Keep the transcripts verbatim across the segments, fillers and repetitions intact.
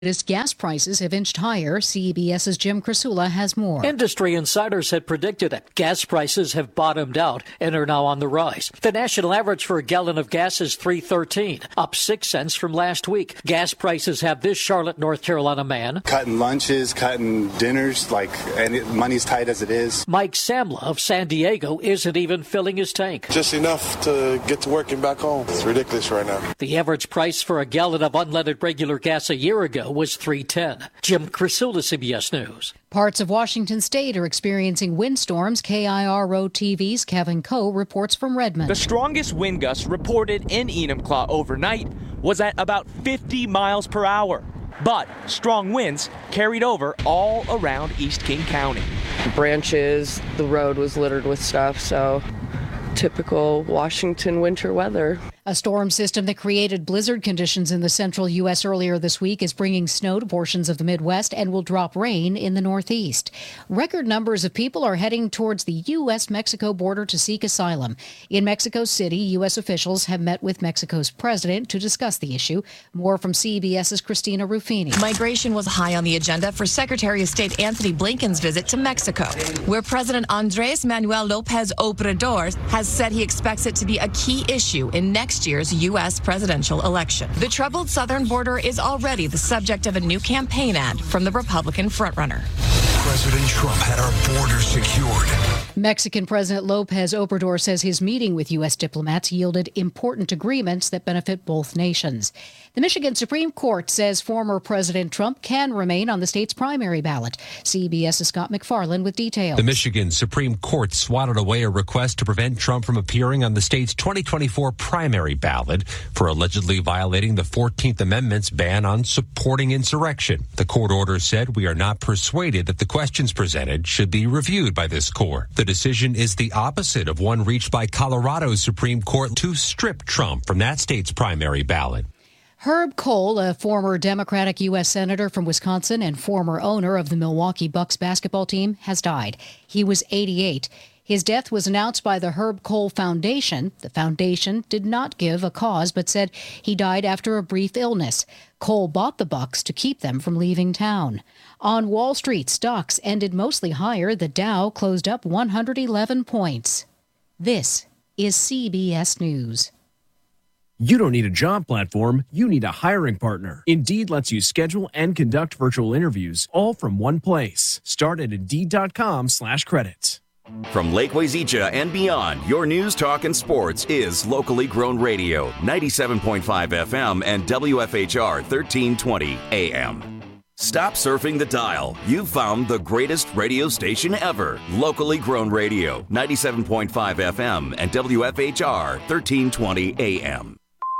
Gas prices have inched higher. CBS's Jim Krasula has more. Industry insiders had predicted it. Gas prices have bottomed out and are now on the rise. The national average for a gallon of gas is three thirteen, up six cents from last week. Gas prices have this Charlotte, North Carolina man cutting lunches, cutting dinners, like, and it, money's tight as it is. Mike Samla of San Diego isn't even filling his tank. Just enough to get to work and back home. It's ridiculous right now. The average price for a gallon of unleaded regular gas a year ago was three ten. Jim Krasula, C B S News. Parts of Washington state are experiencing windstorms. K I R O T V's Kevin Coe reports from Redmond. The strongest wind gust reported in Enumclaw overnight was at about fifty miles per hour. But strong winds carried over all around East King County. Branches, the road was littered with stuff, so typical Washington winter weather. A storm system that created blizzard conditions in the central U S earlier this week is bringing snow to portions of the Midwest and will drop rain in the Northeast. Record numbers of people are heading towards the U S Mexico border to seek asylum. In Mexico City, U S officials have met with Mexico's president to discuss the issue. More from CBS's Christina Ruffini. Migration was high on the agenda for Secretary of State Anthony Blinken's visit to Mexico, where President Andrés Manuel López Obrador has said he expects it to be a key issue in next year's U S presidential election. The troubled southern border is already the subject of a new campaign ad from the Republican frontrunner. President Trump had our border secured. Mexican President López Obrador says his meeting with U S diplomats yielded important agreements that benefit both nations. The Michigan Supreme Court says former President Trump can remain on the state's primary ballot. CBS's Scott McFarland with details. The Michigan Supreme Court swatted away a request to prevent Trump from appearing on the state's twenty twenty-four primary ballot for allegedly violating the fourteenth Amendment's ban on supporting insurrection. The court order said, "We are not persuaded that the questions presented should be reviewed by this court." The decision is the opposite of one reached by Colorado's Supreme Court to strip Trump from that state's primary ballot. Herb Kohl, a former Democratic U S Senator from Wisconsin and former owner of the Milwaukee Bucks basketball team, has died. He was eighty-eight. His death was announced by the Herb Kohl Foundation. The foundation did not give a cause, but said he died after a brief illness. Kohl bought the Bucks to keep them from leaving town. On Wall Street, stocks ended mostly higher. The Dow closed up one hundred eleven points. This is C B S News. You don't need a job platform, you need a hiring partner. Indeed lets you schedule and conduct virtual interviews all from one place. Start at Indeed.com slash credits. From Lake Wazeecha and beyond, your news, talk, and sports is locally grown radio, ninety-seven point five F M and W F H R thirteen twenty A M. Stop surfing the dial. You've found the greatest radio station ever. Locally grown radio, ninety-seven point five F M and W F H R thirteen twenty A M.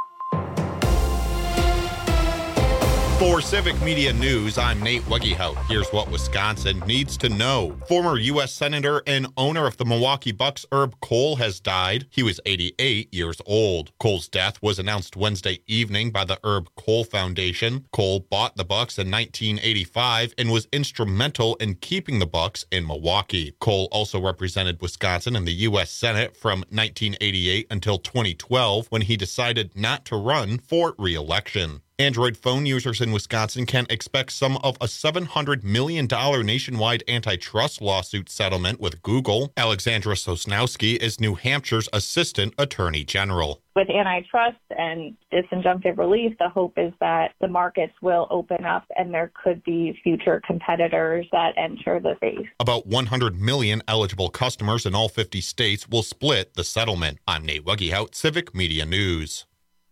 For Civic Media News, I'm Nate Wegehout. Here's what Wisconsin needs to know. Former U S Senator and owner of the Milwaukee Bucks, Herb Kohl, has died. He was eighty-eight years old. Kohl's death was announced Wednesday evening by the Herb Kohl Foundation. Kohl bought the Bucks in nineteen eighty-five and was instrumental in keeping the Bucks in Milwaukee. Kohl also represented Wisconsin in the U S Senate from nineteen eighty-eight until twenty twelve, when he decided not to run for re-election. Android phone users in Wisconsin can expect some of a seven hundred million dollars nationwide antitrust lawsuit settlement with Google. Alexandra Sosnowski is New Hampshire's Assistant Attorney General. With antitrust and disinjunctive relief, the hope is that the markets will open up and there could be future competitors that enter the space. About one hundred million eligible customers in all fifty states will split the settlement. I'm Nate Wegehout, Civic Media News.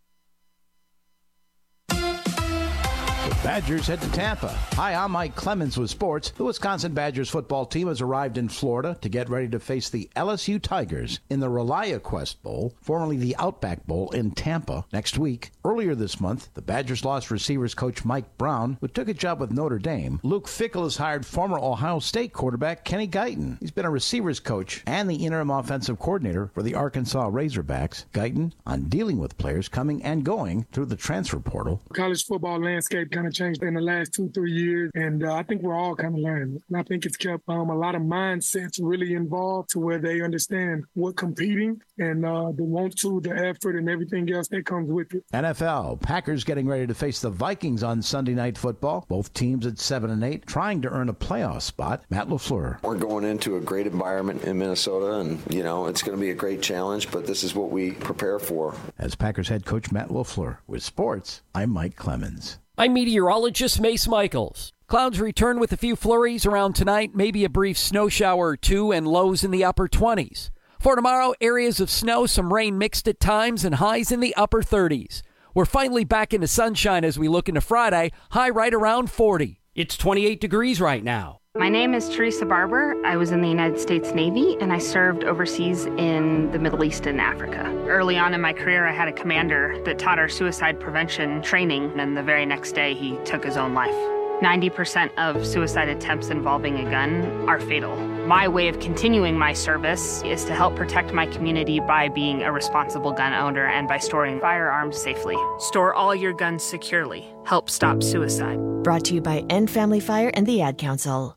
Badgers head to Tampa. Hi, I'm Mike Clemens with sports. The Wisconsin Badgers football team has arrived in Florida to get ready to face the L S U Tigers in the ReliaQuest Bowl, formerly the Outback Bowl, in Tampa next week. Earlier this month, the Badgers lost receivers coach Mike Brown, who took a job with Notre Dame. Luke Fickell has hired former Ohio State quarterback Kenny Guyton. He's been a receivers coach and the interim offensive coordinator for the Arkansas Razorbacks. Guyton on dealing with players coming and going through the transfer portal. College football landscape kind of of changed in the last two, three years. And uh, I think we're all kind of learning. And I think it's kept um, a lot of mindsets really involved to where they understand what competing and uh, the want to, the effort, and everything else that comes with it. N F L, Packers getting ready to face the Vikings on Sunday Night Football. Both teams at seven and eight, trying to earn a playoff spot. Matt LaFleur. We're going into a great environment in Minnesota, and, you know, it's going to be a great challenge, but this is what we prepare for. As Packers head coach Matt LaFleur. With sports, I'm Mike Clemens. I'm meteorologist Mace Michaels. Clouds return with a few flurries around tonight, maybe a brief snow shower or two, and lows in the upper twenties. For tomorrow, areas of snow, some rain mixed at times, and highs in the upper thirties. We're finally back into sunshine as we look into Friday, high right around forty. It's twenty-eight degrees right now. My name is Teresa Barber. I was in the United States Navy, and I served overseas in the Middle East and Africa. Early on in my career, I had a commander that taught our suicide prevention training, and the very next day, he took his own life. ninety percent of suicide attempts involving a gun are fatal. My way of continuing my service is to help protect my community by being a responsible gun owner and by storing firearms safely. Store all your guns securely. Help stop suicide. Brought to you by End Family Fire and the Ad Council.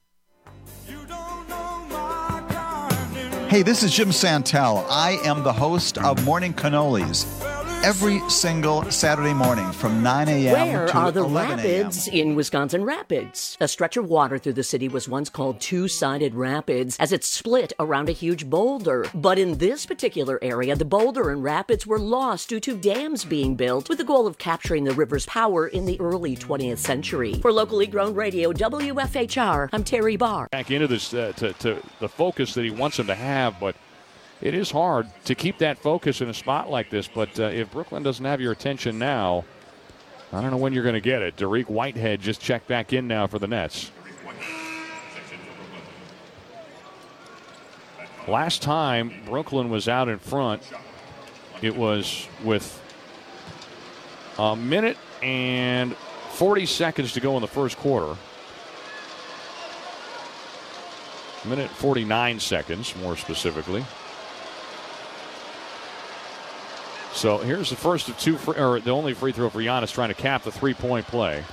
Hey, this is Jim Santel. I am the host of Morning Cannolis. Every single Saturday morning from nine a.m. Where to are the eleven a.m. rapids in Wisconsin Rapids? A stretch of water through the city was once called Two-Sided Rapids as it split around a huge boulder. But in this particular area, the boulder and rapids were lost due to dams being built with the goal of capturing the river's power in the early twentieth century. For locally grown radio, W F H R, I'm Terry Barr. Back into this uh, to, to the focus that he wants him to have, but it is hard to keep that focus in a spot like this, but uh, if Brooklyn doesn't have your attention now, I don't know when you're going to get it. Dariq Whitehead just checked back in now for the Nets. Last time Brooklyn was out in front, it was with a minute and forty seconds to go in the first quarter. A minute forty-nine seconds, more specifically. So here's the first of two, free, or the only free throw for Giannis, trying to cap the three-point play.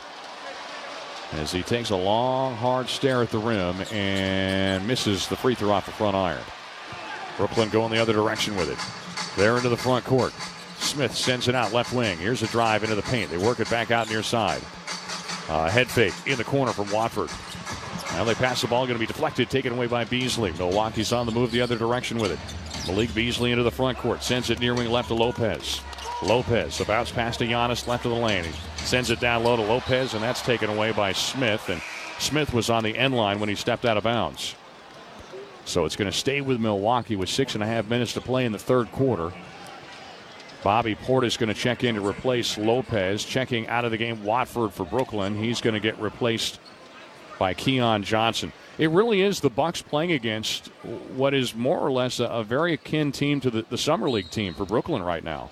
As he takes a long, hard stare at the rim and misses the free throw off the front iron. Brooklyn going the other direction with it. They're into the front court. Smith sends it out left wing. Here's a drive into the paint. They work it back out near side. Uh, head fake in the corner from Watford. Now they pass the ball, going to be deflected, taken away by Beasley. Milwaukee's on the move the other direction with it. Malik Beasley into the front court, sends it near wing left to Lopez. Lopez, a bounce pass to Giannis, left of the lane. He sends it down low to Lopez, and that's taken away by Smith. And Smith was on the end line when he stepped out of bounds. So it's going to stay with Milwaukee with six and a half minutes to play in the third quarter. Bobby Portis going to check in to replace Lopez. Checking out of the game, Watford for Brooklyn. He's going to get replaced by Keon Johnson. It really is the Bucks playing against what is more or less a, a very akin team to the, the Summer League team for Brooklyn right now.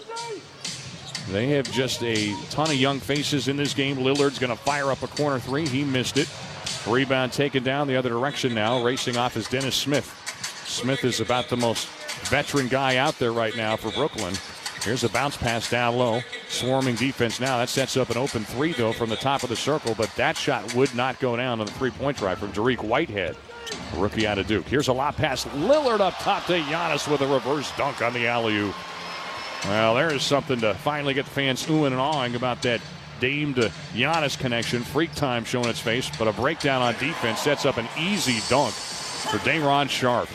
They have just a ton of young faces in this game. Lillard's going to fire up a corner three. He missed it. Rebound taken down the other direction now. Racing off is Dennis Smith. Smith is about the most veteran guy out there right now for Brooklyn. Here's a bounce pass down low. Swarming defense now. That sets up an open three, though, from the top of the circle. But that shot would not go down on the three-point try from Dariq Whitehead, a rookie out of Duke. Here's a lob pass. Lillard up top to Giannis with a reverse dunk on the alley-oop. Well, there is something to finally get the fans oohing and awing about that Dame to Giannis connection. Freak time showing its face, but a breakdown on defense sets up an easy dunk for Day'Ron Sharpe.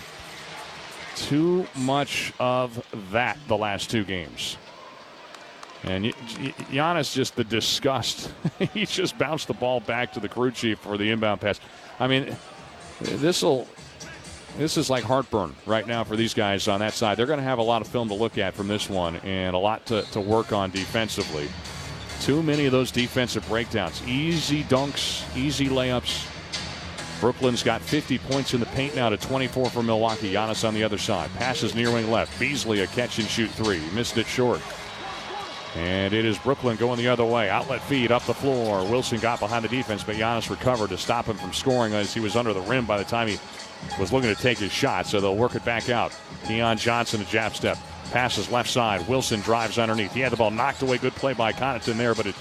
Too much of that the last two games. And Giannis, just the disgust. He just bounced the ball back to the crew chief for the inbound pass. I mean, this'll this is like heartburn right now for these guys on that side. They're going to have a lot of film to look at from this one and a lot to, to work on defensively. Too many of those defensive breakdowns. Easy dunks, easy layups. Brooklyn's got fifty points in the paint now to twenty-four for Milwaukee. Giannis on the other side. Passes near wing left. Beasley a catch and shoot three. He missed it short. And it is Brooklyn going the other way. Outlet feed up the floor. Wilson got behind the defense, but Giannis recovered to stop him from scoring as he was under the rim by the time he was looking to take his shot. So they'll work it back out. Keon Johnson a jab step. Passes left side. Wilson drives underneath. He had the ball knocked away. Good play by Connaughton there, but it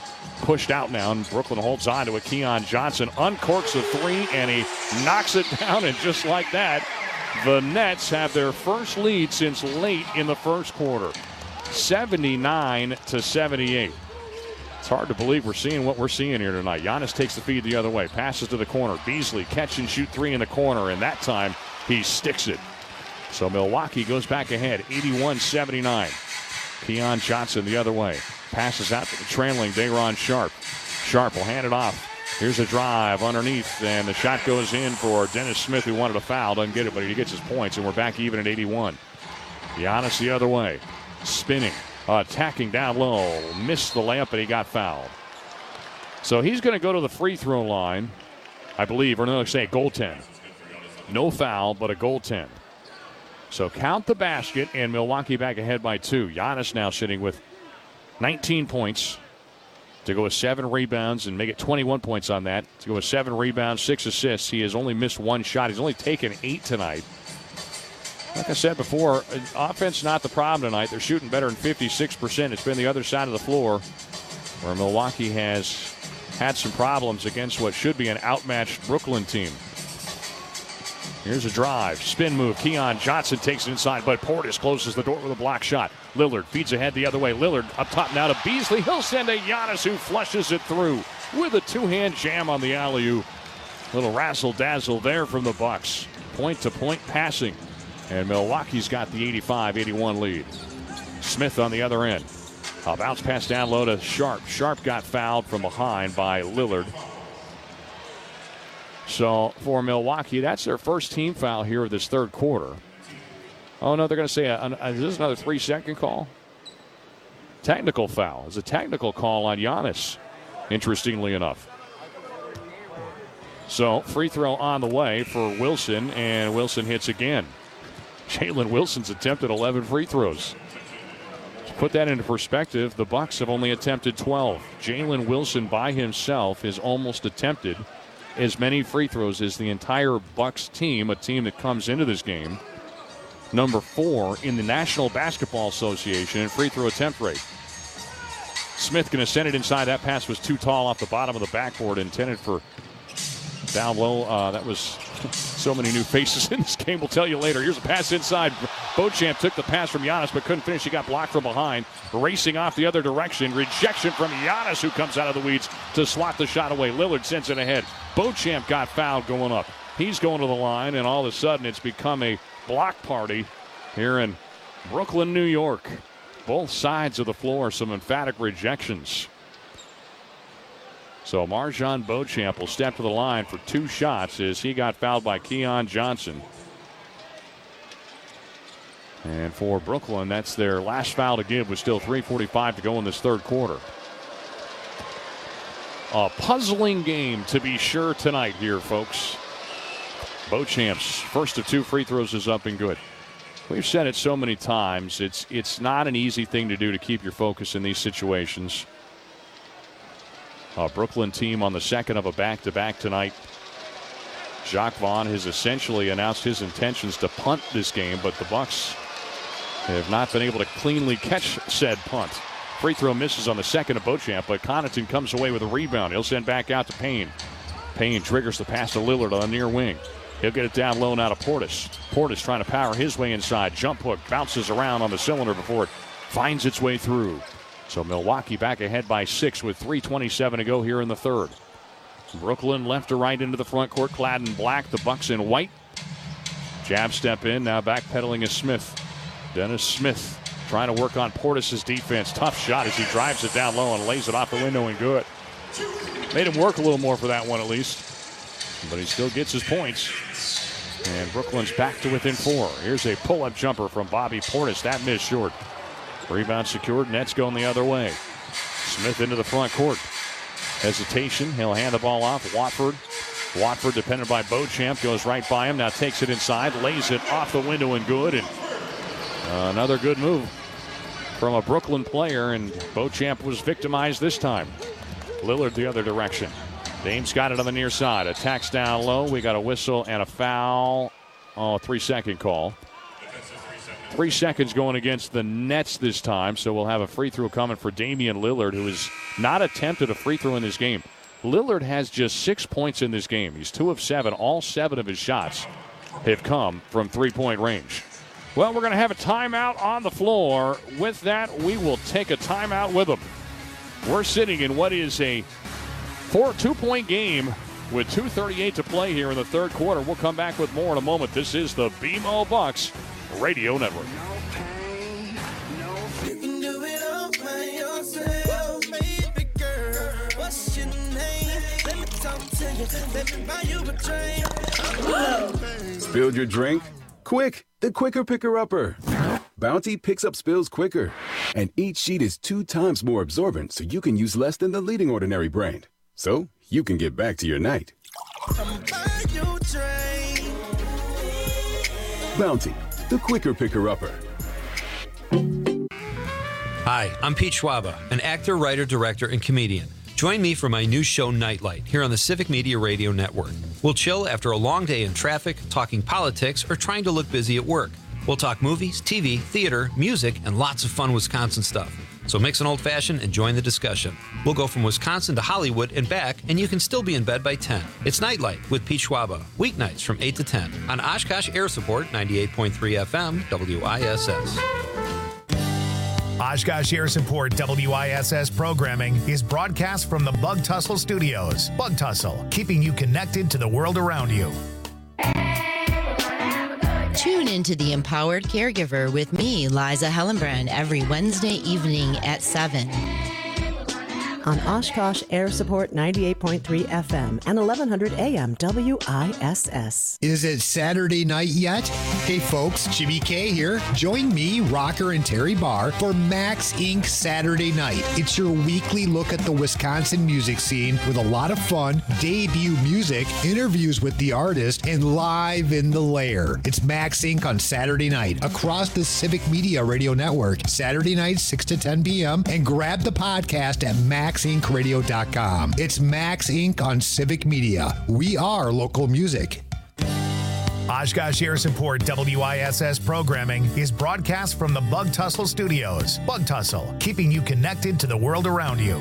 pushed out now, and Brooklyn holds on to it. Keon Johnson uncorks a three, and he knocks it down, and just like that, the Nets have their first lead since late in the first quarter, seventy-nine to seventy-eight. It's hard to believe we're seeing what we're seeing here tonight. Giannis takes the feed the other way, passes to the corner. Beasley catch and shoot three in the corner, and that time he sticks it. So Milwaukee goes back ahead, eighty-one seventy-nine. Keon Johnson the other way. Passes out to the trailing Day'Ron Sharpe. Sharpe will hand it off. Here's a drive underneath, and the shot goes in for Dennis Smith, who wanted a foul. Doesn't get it, but he gets his points, and we're back even at eighty-one. Giannis the other way. Spinning. Attacking down low. Missed the layup, but he got fouled. So he's going to go to the free throw line, I believe, or no, say goaltend. No foul, but a goaltend. So count the basket, and Milwaukee back ahead by two. Giannis now sitting with nineteen points to go with seven rebounds and make it twenty-one points on that. To go with seven rebounds, six assists. He has only missed one shot. He's only taken eight tonight. Like I said before, offense not the problem tonight. They're shooting better than fifty-six percent. It's been the other side of the floor where Milwaukee has had some problems against what should be an outmatched Brooklyn team. Here's a drive. Spin move. Keon Johnson takes it inside, but Portis closes the door with a block shot. Lillard feeds ahead the other way. Lillard up top now to Beasley. He'll send a Giannis who flushes it through with a two-hand jam on the alley-oop. Little razzle-dazzle there from the Bucks. Point-to-point passing. And Milwaukee's got the eighty-five eighty-one lead. Smith on the other end. A bounce pass down low to Sharpe. Sharpe got fouled from behind by Lillard. So for Milwaukee, that's their first team foul here of this third quarter. Oh, no, they're going to say, a, a, is this another three-second call? Technical foul. It's a technical call on Giannis, interestingly enough. So free throw on the way for Wilson, and Wilson hits again. Jalen Wilson's attempted eleven free throws. To put that into perspective, the Bucks have only attempted twelve. Jalen Wilson by himself has almost attempted as many free throws as the entire Bucks team, a team that comes into this game number four in the National Basketball Association in free throw attempt rate. Smith going to send it inside. That pass was too tall off the bottom of the backboard, intended for down low. Uh, that was so many new faces in this game. We'll tell you later. Here's a pass inside. Beauchamp took the pass from Giannis, but couldn't finish. He got blocked from behind. Racing off the other direction. Rejection from Giannis, who comes out of the weeds to swat the shot away. Lillard sends it ahead. Beauchamp got fouled going up. He's going to the line, and all of a sudden it's become a block party here in Brooklyn, New York. Both sides of the floor, some emphatic rejections. So Marjon Beauchamp will step to the line for two shots as he got fouled by Keon Johnson. And for Brooklyn, that's their last foul to give with still three forty-five to go in this third quarter. A puzzling game to be sure tonight here, folks. Beauchamp's first of two free throws is up and good. We've said it so many times. It's, it's not an easy thing to do to keep your focus in these situations. A Brooklyn team on the second of a back-to-back tonight. Jacques Vaughn has essentially announced his intentions to punt this game, but the Bucks have not been able to cleanly catch said punt. Free throw misses on the second of Beauchamp, but Connaughton comes away with a rebound. He'll send back out to Payne. Payne triggers the pass to Lillard on the near wing. He'll get it down low now to Portis. Portis trying to power his way inside. Jump hook bounces around on the cylinder before it finds its way through. So Milwaukee back ahead by six with three twenty-seven to go here in the third. Brooklyn left to right into the front court, clad in black. The Bucks in white. Jab step in, now backpedaling is Smith. Dennis Smith trying to work on Portis' defense. Tough shot as he drives it down low and lays it off the window and good. Made him work a little more for that one at least. But he still gets his points. And Brooklyn's back to within four. Here's a pull-up jumper from Bobby Portis. That missed short. Rebound secured. Nets going the other way. Smith into the front court. Hesitation. He'll hand the ball off. Watford. Watford, dependent by Beauchamp, goes right by him. Now takes it inside. Lays it off the window and good. And uh, another good move from a Brooklyn player. And Beauchamp was victimized this time. Lillard the other direction. Dame's got it on the near side. Attacks down low. We got a whistle and a foul. Oh, three-second call. Three seconds going against the Nets this time, so we'll have a free throw coming for Damian Lillard, who has not attempted a free throw in this game. Lillard has just six points in this game. He's two of seven. All seven of his shots have come from three-point range. Well, we're going to have a timeout on the floor. With that, we will take a timeout with them. We're sitting in what is a four, two-point game with two thirty-eight to play here in the third quarter. We'll come back with more in a moment. This is the B M O Bucks Radio Network. Spilled your drink? Quick, the Quicker Picker-Upper. Bounty picks up spills quicker, and each sheet is two times more absorbent, so you can use less than the leading ordinary brand. So you can get back to your night. Bounty, the Quicker Picker-Upper. Hi, I'm Pete Schwaba, an actor, writer, director, and comedian. Join me for my new show, Nightlight, here on the Civic Media Radio Network. We'll chill after a long day in traffic, talking politics, or trying to look busy at work. We'll talk movies, T V, theater, music, and lots of fun Wisconsin stuff. So mix an old-fashioned and join the discussion. We'll go from Wisconsin to Hollywood and back, and you can still be in bed by ten. It's Nightlight with Pete Schwaba, weeknights from eight to ten on Oshkosh Air Support ninety-eight point three F M, W I S S. Oshkosh Air Support W I S S programming is broadcast from the Bug Tussle Studios. Bug Tussle, keeping you connected to the world around you. Tune into The Empowered Caregiver with me, Liza Hellenbrand, every Wednesday evening at seven. On Oshkosh Air Support ninety-eight point three F M and eleven hundred A M W I S S. Is it Saturday night yet? Hey folks, Jimmy K here. Join me, Rocker and Terry Barr for Max Incorporated Saturday Night. It's your weekly look at the Wisconsin music scene with a lot of fun, debut music, interviews with the artist, and live in the lair. It's Max Incorporated on Saturday night across the Civic Media Radio Network. Saturday night, six to ten p.m. and grab the podcast at max inc radio dot com. It's Max Incorporated on Civic Media. We are local music. Oshkosh Air Support W I S S programming is broadcast from the Bug Tussle Studios. Bug Tussle, keeping you connected to the world around you.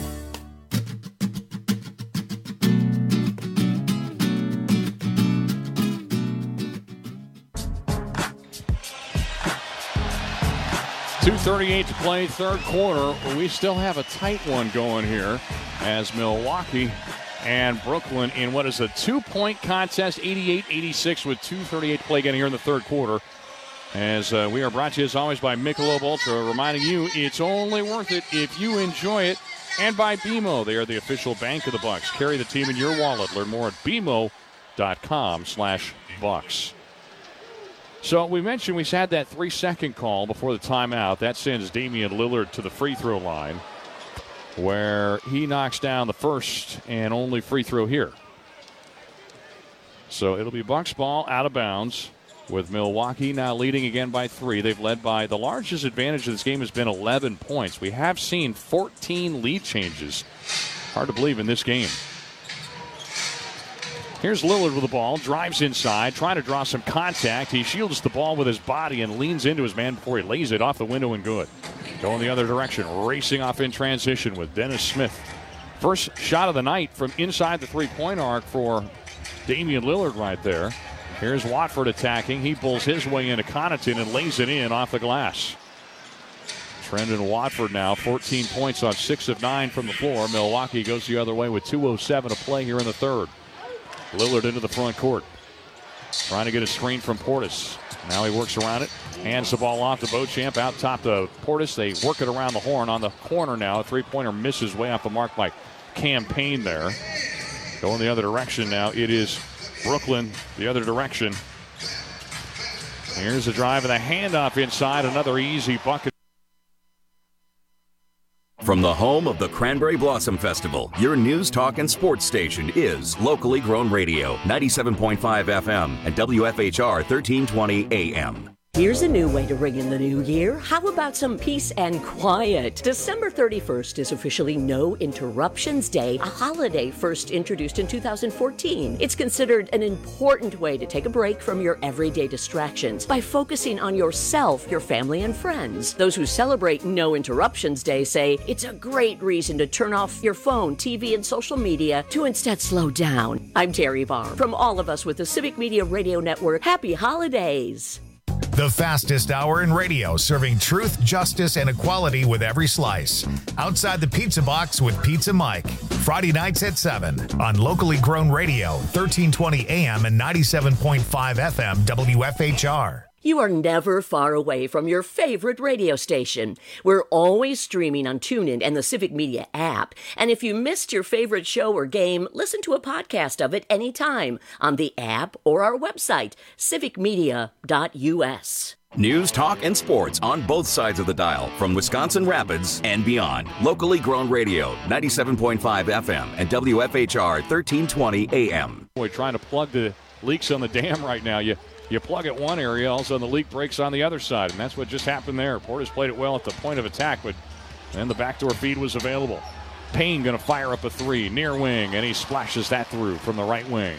two thirty-eight to play, third quarter. We still have a tight one going here as Milwaukee and Brooklyn in what is a two-point contest, eighty-eight eighty-six with two thirty-eight to play getting here in the third quarter. As uh, we are brought to you as always by Michelob Ultra, reminding you it's only worth it if you enjoy it. And by B M O, they are the official bank of the Bucks. Carry the team in your wallet. Learn more at B M O dot com slash Bucks. So we mentioned we had that three-second call before the timeout. That sends Damian Lillard to the free throw line, where he knocks down the first and only free throw here. So it'll be Bucks ball out of bounds with Milwaukee now leading again by three. They've led by the largest advantage of this game has been eleven points. We have seen fourteen lead changes. Hard to believe in this game. Here's Lillard with the ball, drives inside, trying to draw some contact. He shields the ball with his body and leans into his man before he lays it off the window and good. Going the other direction, racing off in transition with Dennis Smith. First shot of the night from inside the three-point arc for Damian Lillard right there. Here's Watford attacking. He pulls his way into Connaughton and lays it in off the glass. Trendon Watford now, fourteen points on six of nine from the floor. Milwaukee goes the other way with two oh seven to play here in the third. Lillard into the front court. Trying to get a screen from Portis. Now he works around it. Hands the ball off to Beauchamp. Out top to Portis. They work it around the horn on the corner now. A three-pointer misses way off the mark by Cam Payne there. Going the other direction now. It is Brooklyn the other direction. Here's the drive and the handoff inside. Another easy bucket. From the home of the Cranberry Blossom Festival, your news, talk, and sports station is locally grown radio, ninety-seven point five F M and W F H R thirteen twenty A M. Here's a new way to ring in the new year. How about some peace and quiet? December thirty-first is officially No Interruptions Day, a holiday first introduced in two thousand fourteen. It's considered an important way to take a break from your everyday distractions by focusing on yourself, your family, and friends. Those who celebrate No Interruptions Day say it's a great reason to turn off your phone, T V, and social media to instead slow down. I'm Terry Barr. From all of us with the Civic Media Radio Network, happy holidays. The fastest hour in radio, serving truth, justice, and equality with every slice. Outside the Pizza Box with Pizza Mike. Friday nights at seven on locally grown radio, thirteen twenty A M and ninety-seven point five F M W F H R. You are never far away from your favorite radio station. We're always streaming on TuneIn and the Civic Media app. And if you missed your favorite show or game, listen to a podcast of it anytime on the app or our website, civic media dot U S. News, talk, and sports on both sides of the dial from Wisconsin Rapids and beyond. Locally grown radio, ninety-seven point five F M and W F H R thirteen twenty A M. Boy, trying to plug the leaks on the dam right now. You You plug it one area, all of a sudden the leak breaks on the other side, and that's what just happened there. Portis played it well at the point of attack, but then the backdoor feed was available. Payne going to fire up a three, near wing, and he splashes that through from the right wing.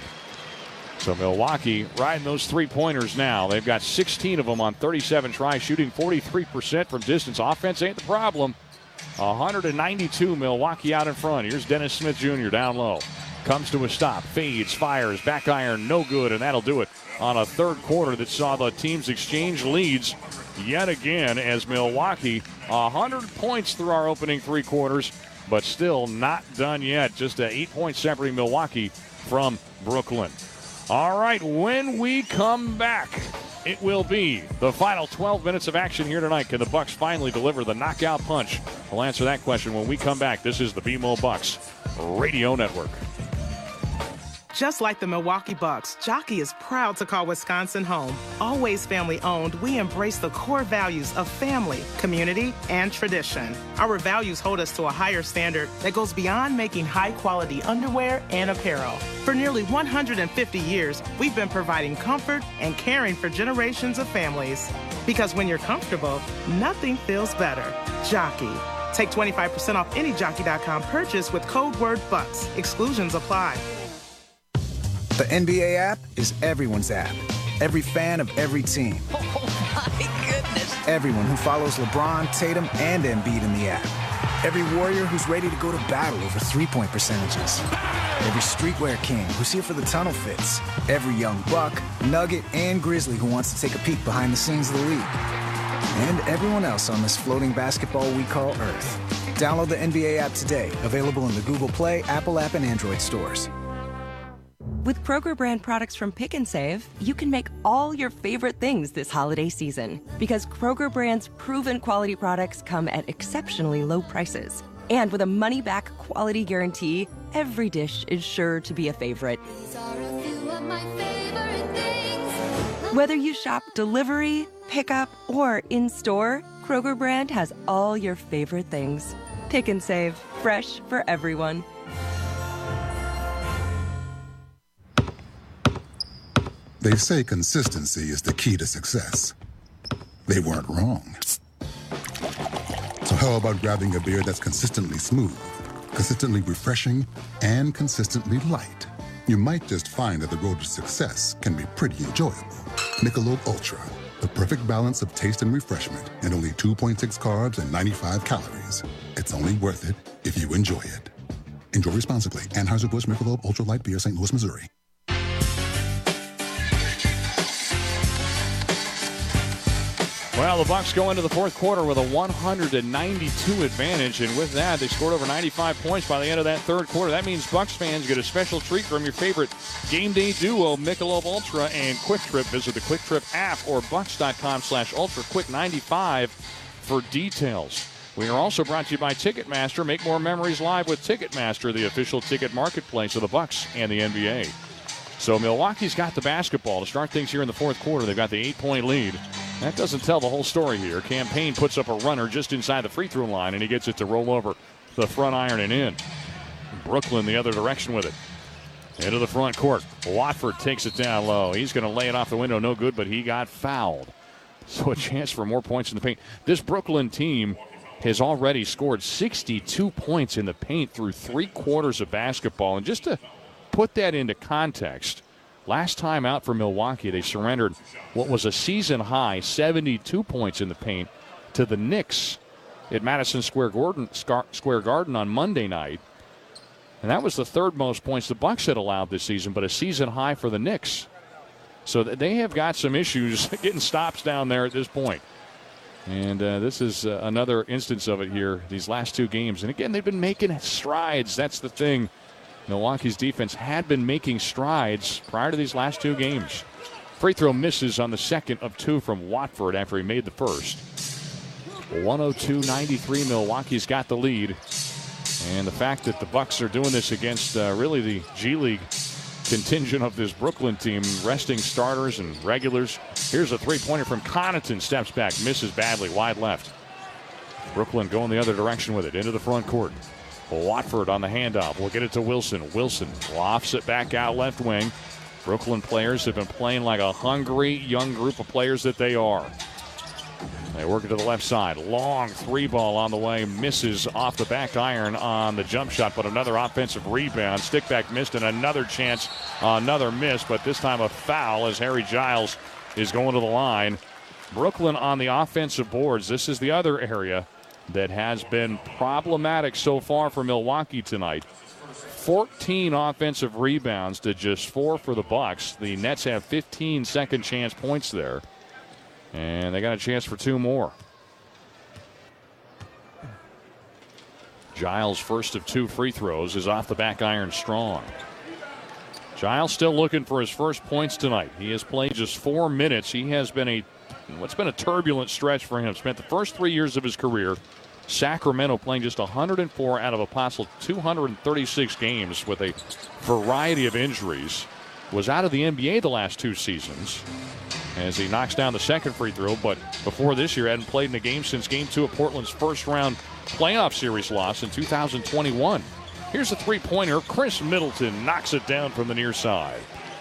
So Milwaukee riding those three-pointers now. They've got sixteen of them on thirty-seven tries, shooting forty-three percent from distance. Offense ain't the problem. one ninety-two, Milwaukee out in front. Here's Dennis Smith Junior down low. Comes to a stop, fades, fires, back iron, no good, and that'll do it on a third quarter that saw the teams exchange leads yet again as Milwaukee one hundred points through our opening three quarters, but still not done yet. Just an eight-point separating Milwaukee from Brooklyn. All right, when we come back, it will be the final twelve minutes of action here tonight. Can the Bucks finally deliver the knockout punch? We'll answer that question when we come back. This is the B M O Bucks Radio Network. Just like the Milwaukee Bucks, Jockey is proud to call Wisconsin home. Always family-owned, we embrace the core values of family, community, and tradition. Our values hold us to a higher standard that goes beyond making high-quality underwear and apparel. For nearly one hundred fifty years, we've been providing comfort and caring for generations of families. Because when you're comfortable, nothing feels better. Jockey. Take twenty-five percent off any jockey dot com purchase with code word BUCKS. Exclusions apply. The N B A app is everyone's app. Every fan of every team. Oh, my goodness. Everyone who follows LeBron, Tatum, and Embiid in the app. Every warrior who's ready to go to battle over three-point percentages. Every streetwear king who's here for the tunnel fits. Every young Buck, Nugget, and Grizzly who wants to take a peek behind the scenes of the league. And everyone else on this floating basketball we call Earth. Download the N B A app today. Available in the Google Play, Apple app, and Android stores. With Kroger brand products from Pick and Save, you can make all your favorite things this holiday season. Because Kroger brand's proven quality products come at exceptionally low prices. And with a money-back quality guarantee, every dish is sure to be a favorite. These are a few of my favorite things. Whether you shop delivery, pickup, or in-store, Kroger brand has all your favorite things. Pick and Save, fresh for everyone. They say consistency is the key to success. They weren't wrong. So how about grabbing a beer that's consistently smooth, consistently refreshing, and consistently light? You might just find that the road to success can be pretty enjoyable. Michelob Ultra, the perfect balance of taste and refreshment, and only two point six carbs and ninety-five calories. It's only worth it if you enjoy it. Enjoy responsibly. Anheuser-Busch Michelob Ultra Light Beer, Saint Louis, Missouri. Well, the Bucks go into the fourth quarter with a one ninety-two advantage, and with that, they scored over ninety-five points by the end of that third quarter. That means Bucks fans get a special treat from your favorite game day duo, Michelob Ultra and Quick Trip. Visit the Quick Trip app or bucks.com slash ultra quick 95 for details. We are also brought to you by Ticketmaster. Make more memories live with Ticketmaster, the official ticket marketplace of the Bucks and the N B A. So Milwaukee's got the basketball to start things here in the fourth quarter. They've got the eight-point lead. That doesn't tell the whole story here. Cam Payne puts up a runner just inside the free throw line, and he gets it to roll over the front iron and in. Brooklyn the other direction with it. Into the front court. Watford takes it down low. He's going to lay it off the window. No good, but he got fouled. So a chance for more points in the paint. This Brooklyn team has already scored sixty-two points in the paint through three quarters of basketball. And just to put that into context, last time out for Milwaukee, they surrendered what was a season-high seventy-two points in the paint to the Knicks at Madison Square Garden, Square Garden on Monday night. And that was the third most points the Bucks had allowed this season, but a season high for the Knicks. So they have got some issues getting stops down there at this point. And uh, this is uh, another instance of it here, these last two games. And again, they've been making strides. That's the thing. Milwaukee's defense had been making strides prior to these last two games. Free throw misses on the second of two from Watford after he made the first. one oh two ninety-three, Milwaukee's got the lead. And the fact that the Bucks are doing this against uh, really the G League contingent of this Brooklyn team, resting starters and regulars. Here's a three-pointer from Connaughton, steps back, misses badly, wide left. Brooklyn going the other direction with it, into the front court. Watford on the handoff. We'll get it to Wilson. Wilson lofts it back out left wing. Brooklyn players have been playing like a hungry young group of players that they are. They work it to the left side. Long three ball on the way. Misses off the back iron on the jump shot, but another offensive rebound. Stick back missed, and another chance, uh, another miss, but this time a foul as Harry Giles is going to the line. Brooklyn on the offensive boards. This is the other area that has been problematic so far for Milwaukee tonight. fourteen offensive rebounds to just four for the Bucks. The Nets have fifteen second chance points there. And they got a chance for two more. Giles' first of two free throws is off the back iron strong. Giles still looking for his first points tonight. He has played just four minutes. He has been a, what's been a turbulent stretch for him. Spent the first three years of his career, Sacramento, playing just one hundred four out of a possible two hundred thirty-six games with a variety of injuries. Was out of the N B A the last two seasons as he knocks down the second free throw, but before this year hadn't played in a game since game two of Portland's first round playoff series loss in two thousand twenty-one. Here's a three-pointer. Chris Middleton knocks it down from the near side.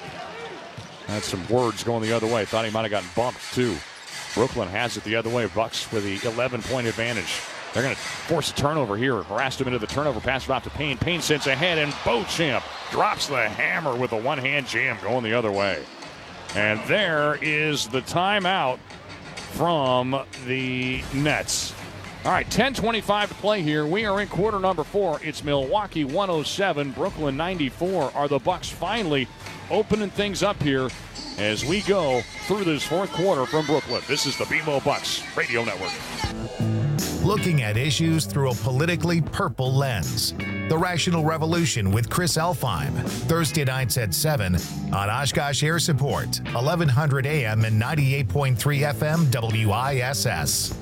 Had some words going the other way. Thought he might have gotten bumped too. Brooklyn has it the other way. Bucks with the eleven-point advantage. They're going to force a turnover here. Harassed him into the turnover. Pass it off to Payne. Payne sends ahead, and Beauchamp drops the hammer with a one-hand jam going the other way. And there is the timeout from the Nets. All right, ten twenty-five to play here. We are in quarter number four. It's Milwaukee one oh seven, Brooklyn ninety-four. Are the Bucks finally opening things up here as we go through this fourth quarter from Brooklyn? This is the B M O Bucks Radio Network. Looking at issues through a politically purple lens. The Rational Revolution with Chris Elfheim. Thursday nights at seven on Oshkosh Air Support, eleven hundred A M and ninety-eight point three F M W I S S.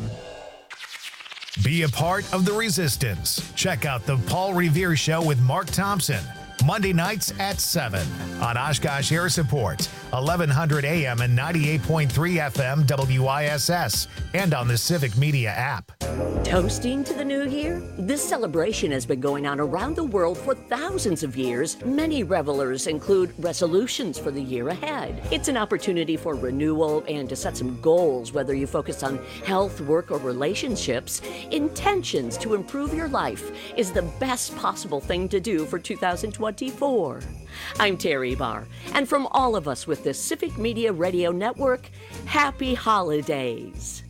Be a part of the resistance. Check out the Paul Revere Show with Mark Thompson. Monday nights at seven on Oshkosh Air Support, eleven hundred A M and ninety-eight point three F M W I S S, and on the Civic Media app. Toasting to the new year? This celebration has been going on around the world for thousands of years. Many revelers include resolutions for the year ahead. It's an opportunity for renewal and to set some goals, whether you focus on health, work, or relationships. Intentions to improve your life is the best possible thing to do for two thousand twenty-four. I'm Terry Barr, and from all of us with the Civic Media Radio Network, happy holidays.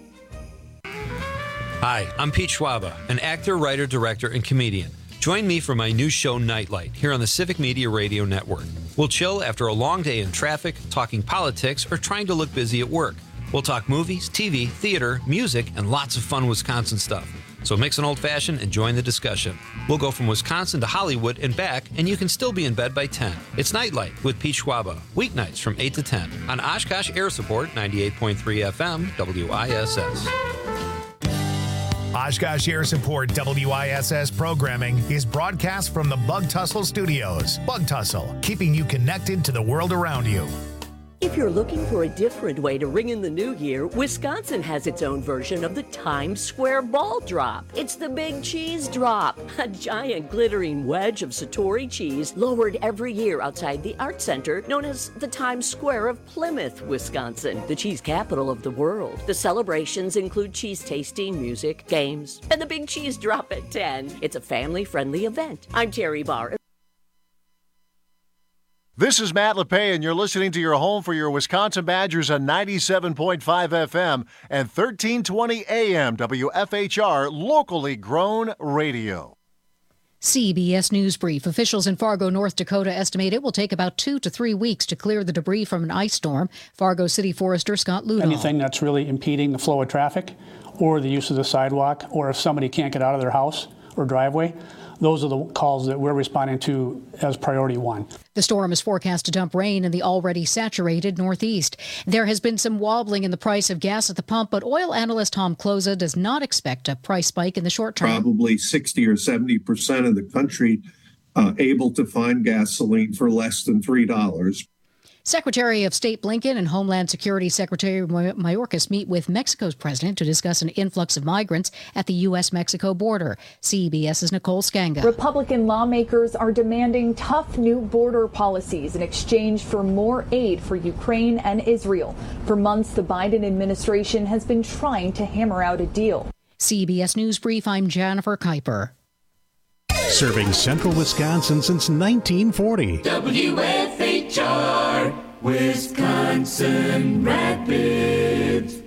Hi, I'm Pete Schwaba, an actor, writer, director, and comedian. Join me for my new show, Nightlight, here on the Civic Media Radio Network. We'll chill after a long day in traffic, talking politics, or trying to look busy at work. We'll talk movies, T V, theater, music, and lots of fun Wisconsin stuff. So mix an old-fashioned and join the discussion. We'll go from Wisconsin to Hollywood and back, and you can still be in bed by ten. It's Nightlight with Pete Schwaba, weeknights from eight to ten on Oshkosh Air Support, ninety-eight point three F M, W I S S. Oshkosh Air Support W I S S programming is broadcast from the Bug Tussle Studios. Bug Tussle, keeping you connected to the world around you. If you're looking for a different way to ring in the new year, Wisconsin has its own version of the Times Square ball drop. It's the Big Cheese Drop, a giant glittering wedge of Satori cheese lowered every year outside the Art Center, known as the Times Square of Plymouth, Wisconsin, the cheese capital of the world. The celebrations include cheese tasting, music, games, and the Big Cheese Drop at ten. It's a family-friendly event. I'm Terry Barr. This is Matt LePay, and you're listening to your home for your Wisconsin Badgers on ninety-seven point five F M and thirteen twenty A M W F H R, locally grown radio. C B S News Brief. Officials in Fargo, North Dakota estimate it will take about two to three weeks to clear the debris from an ice storm. Fargo City Forester Scott Ludall. Anything that's really impeding the flow of traffic or the use of the sidewalk, or if somebody can't get out of their house or driveway, those are the calls that we're responding to as priority one. The storm is forecast to dump rain in the already saturated Northeast. There has been some wobbling in the price of gas at the pump, but oil analyst Tom Kloza does not expect a price spike in the short term. Probably sixty or seventy percent of the country uh, able to find gasoline for less than three dollars. Secretary of State Blinken and Homeland Security Secretary Mayorkas meet with Mexico's president to discuss an influx of migrants at the U S Mexico border. CBS's Nicole Skanga. Republican lawmakers are demanding tough new border policies in exchange for more aid for Ukraine and Israel. For months, the Biden administration has been trying to hammer out a deal. C B S News Brief, I'm Jennifer Kuiper. Serving central Wisconsin since nineteen forty. W F H R, Wisconsin Rapids.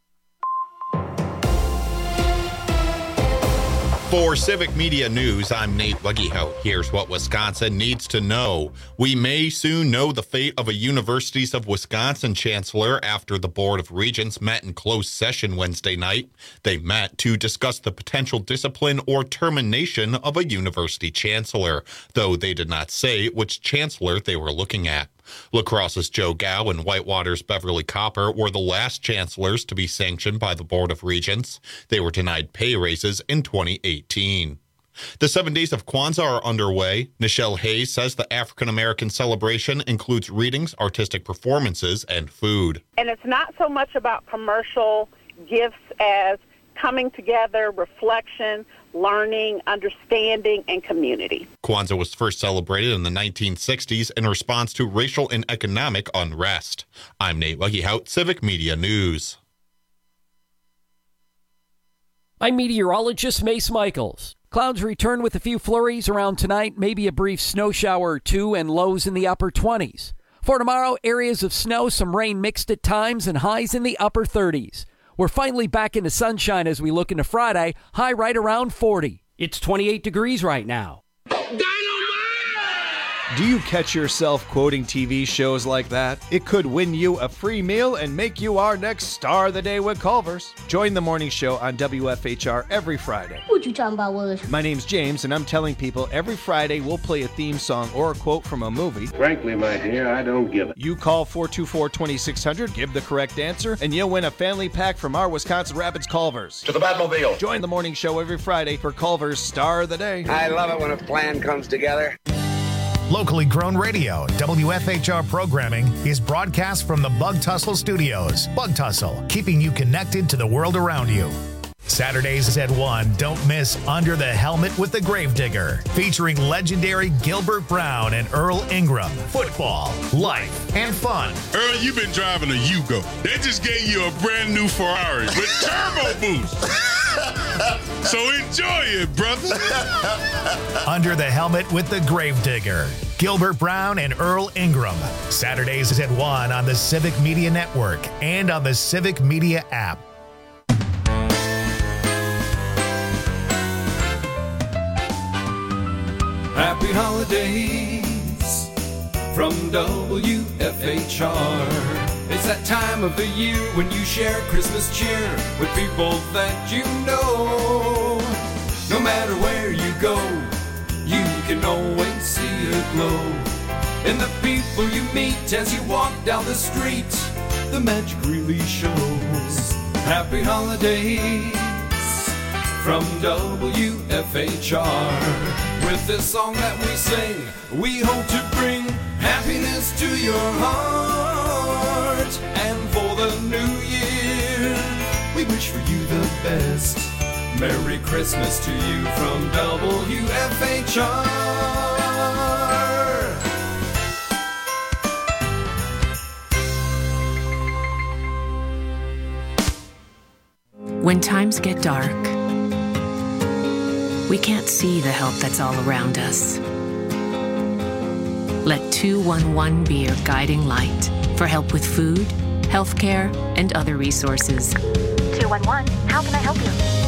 For Civic Media News, I'm Nate Weggehout. Here's what Wisconsin needs to know. We may soon know the fate of a Universities of Wisconsin chancellor after the Board of Regents met in closed session Wednesday night. They met to discuss the potential discipline or termination of a university chancellor, though they did not say which chancellor they were looking at. La Crosse's Joe Gow and Whitewater's Beverly Copper were the last chancellors to be sanctioned by the Board of Regents. They were denied pay raises in twenty eighteen. The seven days of Kwanzaa are underway. Nichelle Hayes says the African-American celebration includes readings, artistic performances, and food. And it's not so much about commercial gifts as coming together, reflection, learning, understanding, and community. Kwanzaa was first celebrated in the nineteen sixties in response to racial and economic unrest. I'm Nate Weggehout, Civic Media News. I'm meteorologist Mace Michaels. Clouds return with a few flurries around tonight, maybe a brief snow shower or two, and lows in the upper twenties. For tomorrow, areas of snow, some rain mixed at times, and highs in the upper thirties. We're finally back into sunshine as we look into Friday, high right around forty. It's twenty-eight degrees right now. Do you catch yourself quoting T V shows like that? It could win you a free meal and make you our next star of the day with Culver's. Join the morning show on W F H R every Friday. What you talking about, Willis? My name's James, and I'm telling people every Friday we'll play a theme song or a quote from a movie. Frankly, my dear, I don't give it. You call four two four, two six zero zero, give the correct answer, and you'll win a family pack from our Wisconsin Rapids Culver's. To the Batmobile. Join the morning show every Friday for Culver's Star of the Day. I love it when a plan comes together. Locally grown radio, W F H R programming is broadcast from the Bug Tussle Studios. Bug Tussle, keeping you connected to the world around you. Saturdays at one, don't miss Under the Helmet with the Gravedigger, featuring legendary Gilbert Brown and Earl Ingram. Football, life, and fun. Earl, you've been driving a Yugo. They just gave you a brand new Ferrari with turbo boost. So enjoy it, brother. Under the Helmet with the Gravedigger, Gilbert Brown and Earl Ingram. Saturdays at one on the Civic Media Network and on the Civic Media app. Happy holidays from W F H R. It's that time of the year when you share Christmas cheer with people that you know. No matter where you go, you can always see a glow. And the people you meet as you walk down the street, the magic really shows. Happy holidays from W F H R. With this song that we sing, we hope to bring happiness to your heart. best. Merry Christmas to you from W F H R. When times get dark, we can't see the help that's all around us. Let two one one be your guiding light for help with food, healthcare, and other resources. two one one, how can I help you?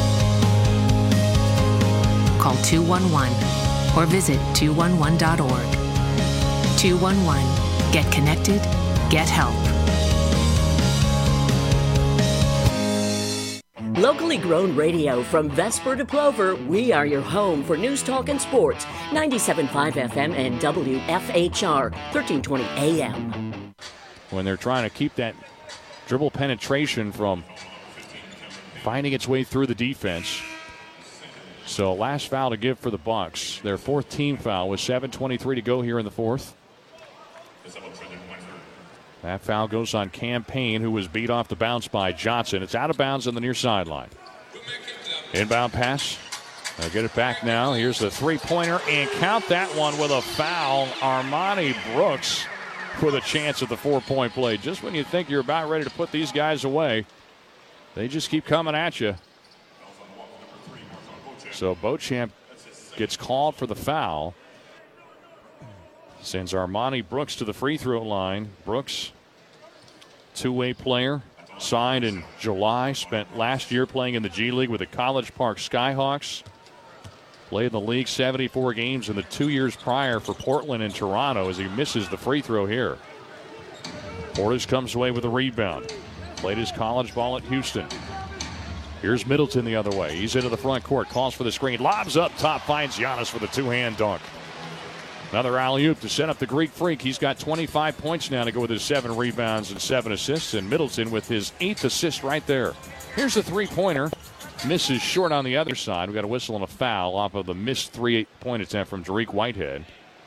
Call two one one or visit two one one dot org. two one one, get connected, get help. Locally grown radio from Vesper to Plover, we are your home for news, talk, and sports. ninety-seven point five F M and W F H R, thirteen twenty A M. When they're trying to keep that dribble penetration from finding its way through the defense. So last foul to give for the Bucks. Their fourth team foul with seven twenty-three to go here in the fourth. That foul goes on Cam Payne, who was beat off the bounce by Johnson. It's out of bounds on the near sideline. Inbound pass. They'll get it back now. Here's the three-pointer, and count that one with a foul. Armani Brooks with a chance at the four-point play. Just when you think you're about ready to put these guys away, they just keep coming at you. So Beauchamp gets called for the foul. Sends Armani Brooks to the free throw line. Brooks, two-way player, signed in July, spent last year playing in the G League with the College Park Skyhawks. Played in the league seventy-four games in the two years prior for Portland and Toronto as he misses the free throw here. Portis comes away with a rebound. Played his college ball at Houston. Here's Middleton the other way. He's into the front court, calls for the screen, lobs up top, finds Giannis with a two-hand dunk. Another alley-oop to set up the Greek Freak. He's got twenty-five points now to go with his seven rebounds and seven assists. And Middleton with his eighth assist right there. Here's the three-pointer. Misses short on the other side. We got a whistle and a foul off of the missed three-point attempt from Dariq Whitehead.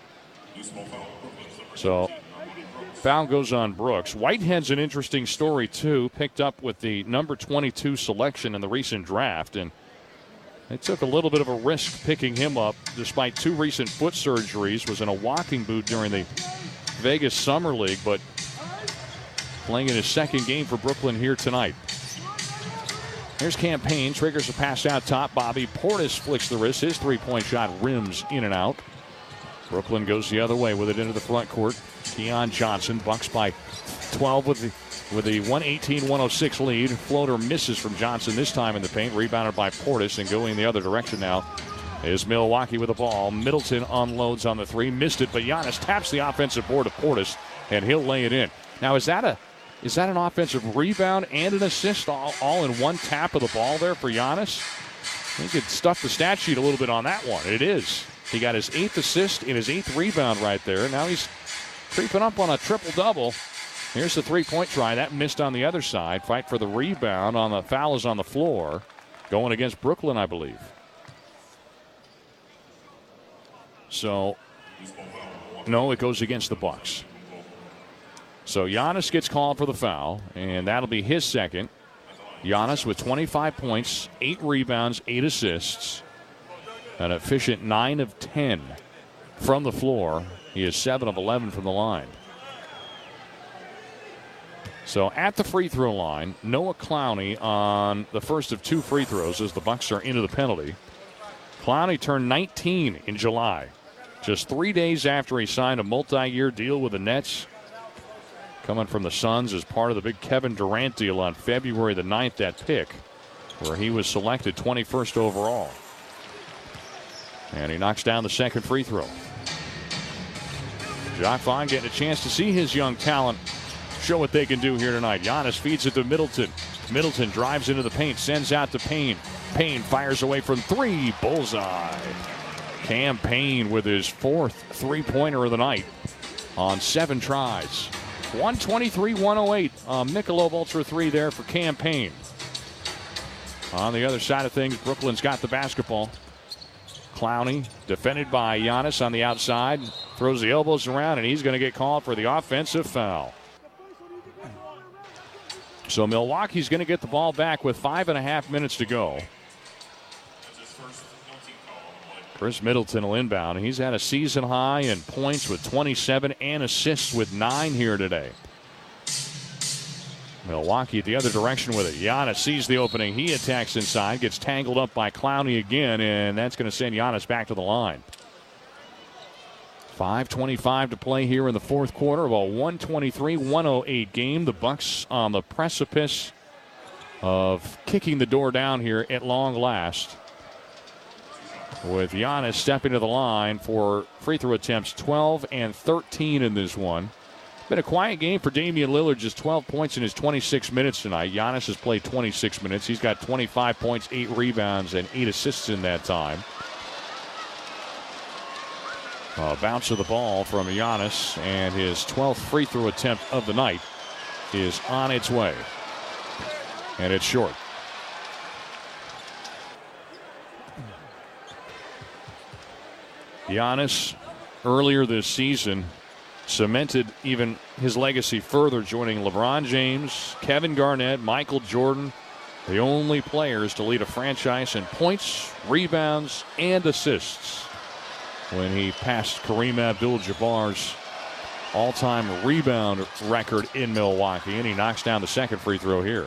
So foul goes on Brooks. Whitehead's an interesting story, too. Picked up with the number twenty-two selection in the recent draft. And they took a little bit of a risk picking him up despite two recent foot surgeries. Was in a walking boot during the Vegas Summer League, but playing in his second game for Brooklyn here tonight. Here's Cam Payne, triggers a pass out top. Bobby Portis flicks the wrist. His three-point shot rims in and out. Brooklyn goes the other way with it into the front court. Keon Johnson, Bucks by twelve with the With a one eighteen one oh six lead. Floater misses from Johnson this time in the paint. Rebounded by Portis, and going the other direction now is Milwaukee with the ball. Middleton unloads on the three. Missed it, but Giannis taps the offensive board of Portis, and he'll lay it in. Now, is that a is that an offensive rebound and an assist all, all in one tap of the ball there for Giannis? He could stuff the stat sheet a little bit on that one. It is. He got his eighth assist and his eighth rebound right there. Now he's creeping up on a triple-double. Here's the three-point try. That missed on the other side. Fight for the rebound. On the foul is on the floor. Going against Brooklyn, I believe. So, no, it goes against the Bucks. So Giannis gets called for the foul, and that'll be his second. Giannis with twenty-five points, eight rebounds, eight assists. An efficient nine of ten from the floor. He is seven of eleven from the line. So at the free throw line, Noah Clowney on the first of two free throws as the Bucks are into the penalty. Clowney turned nineteen in July, just three days after he signed a multi-year deal with the Nets. Coming from the Suns as part of the big Kevin Durant deal on February the ninth, that pick, where he was selected twenty-first overall. And he knocks down the second free throw. Jacque Vaughn getting a chance to see his young talent show what they can do here tonight. Giannis feeds it to Middleton. Middleton drives into the paint, sends out to Payne. Payne fires away from three. Bullseye. Cam Payne with his fourth three-pointer of the night on seven tries. one twenty-three one oh eight. Uh, Michelob Ultra three there for Cam Payne. On the other side of things, Brooklyn's got the basketball. Clowney defended by Giannis on the outside. Throws the elbows around, and he's going to get called for the offensive foul. So Milwaukee's going to get the ball back with five and a half minutes to go. Chris Middleton will inbound. He's had a season high in points with twenty-seven and assists with nine here today. Milwaukee the other direction with it. Giannis sees the opening. He attacks inside, gets tangled up by Clowney again, and that's going to send Giannis back to the line. five twenty-five to play here in the fourth quarter of a one twenty-three one oh eight game. The Bucks on the precipice of kicking the door down here at long last, with Giannis stepping to the line for free throw attempts twelve and thirteen in this one. Been a quiet game for Damian Lillard, just twelve points in his twenty-six minutes tonight. Giannis has played twenty-six minutes. He's got twenty-five points, eight rebounds, and eight assists in that time. A bounce of the ball from Giannis, and his twelfth free throw attempt of the night is on its way. And it's short. Giannis, earlier this season, cemented even his legacy further, joining LeBron James, Kevin Garnett, Michael Jordan, the only players to lead a franchise in points, rebounds, and assists, when he passed Kareem Abdul-Jabbar's all-time rebound record in Milwaukee, and he knocks down the second free throw here.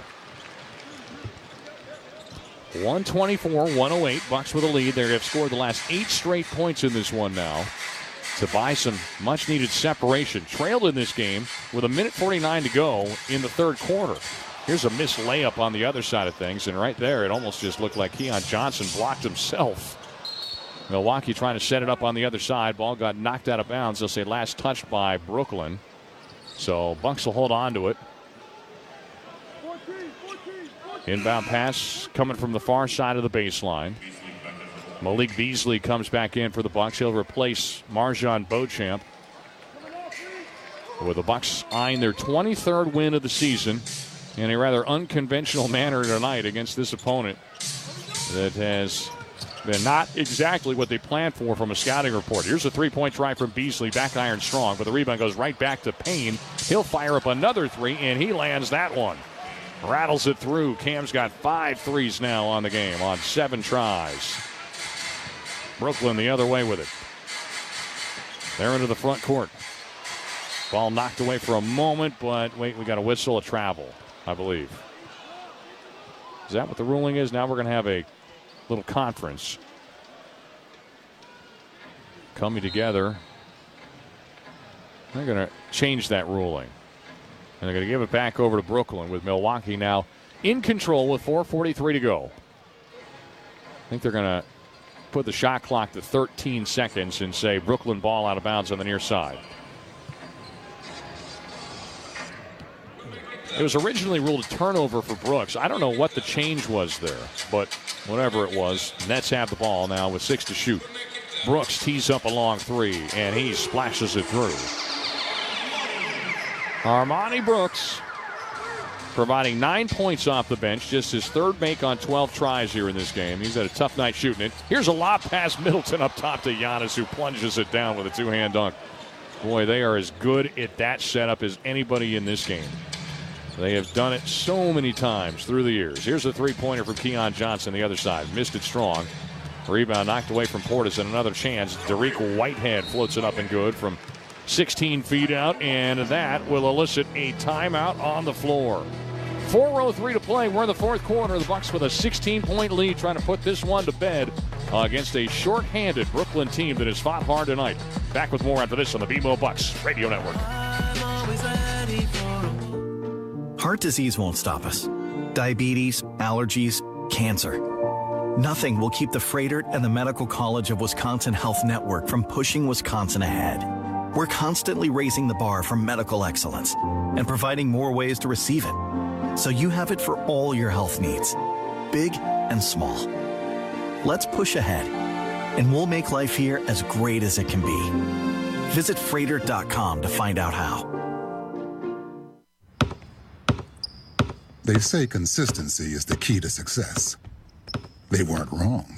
one twenty-four one oh eight, Bucks with a lead. They have scored the last eight straight points in this one now to buy some much-needed separation. Trailed in this game with a minute forty-nine to go in the third quarter. Here's a missed layup on the other side of things, and right there it almost just looked like Keon Johnson blocked himself. Milwaukee trying to set it up on the other side. Ball got knocked out of bounds. They'll say last touched by Brooklyn. So Bucks will hold on to it. Inbound pass coming from the far side of the baseline. Malik Beasley comes back in for the Bucks. He'll replace Marjon Beauchamp. With the Bucks eyeing their twenty-third win of the season in a rather unconventional manner tonight against this opponent that has been not exactly what they planned for from a scouting report. Here's a three-point try from Beasley, back iron strong, but the rebound goes right back to Payne. He'll fire up another three, and he lands that one. Rattles it through. Cam's got five threes now on the game on seven tries. Brooklyn the other way with it. They're into the front court. Ball knocked away for a moment, but wait, we got a whistle, a travel, I believe. Is that what the ruling is? Now we're going to have a little conference coming together. They're going to change that ruling. And they're going to give it back over to Brooklyn, with Milwaukee now in control with four forty-three to go. I think they're going to put the shot clock to thirteen seconds and say Brooklyn ball out of bounds on the near side. It was originally ruled a turnover for Brooks. I don't know what the change was there, but whatever it was, Nets have the ball now with six to shoot. Brooks tees up a long three, and he splashes it through. Armani Brooks providing nine points off the bench, just his third make on twelve tries here in this game. He's had a tough night shooting it. Here's a lob pass Middleton up top to Giannis, who plunges it down with a two-hand dunk. Boy, they are as good at that setup as anybody in this game. They have done it so many times through the years. Here's a three-pointer from Keon Johnson, the other side. Missed it strong. Rebound knocked away from Portis, and another chance. Dariq Whitehead floats it up and good from sixteen feet out, and that will elicit a timeout on the floor. four oh three to play. We're in the fourth quarter. The Bucks with a sixteen-point lead, trying to put this one to bed uh, against a short-handed Brooklyn team that has fought hard tonight. Back with more after this on the B M O Bucks Radio Network. Heart disease won't stop us. Diabetes, allergies, cancer. Nothing will keep the Froedtert and the Medical College of Wisconsin Health Network from pushing Wisconsin ahead. We're constantly raising the bar for medical excellence and providing more ways to receive it, so you have it for all your health needs, big and small. Let's push ahead, and we'll make life here as great as it can be. Visit Froedtert dot com to find out how. They say consistency is the key to success. They weren't wrong.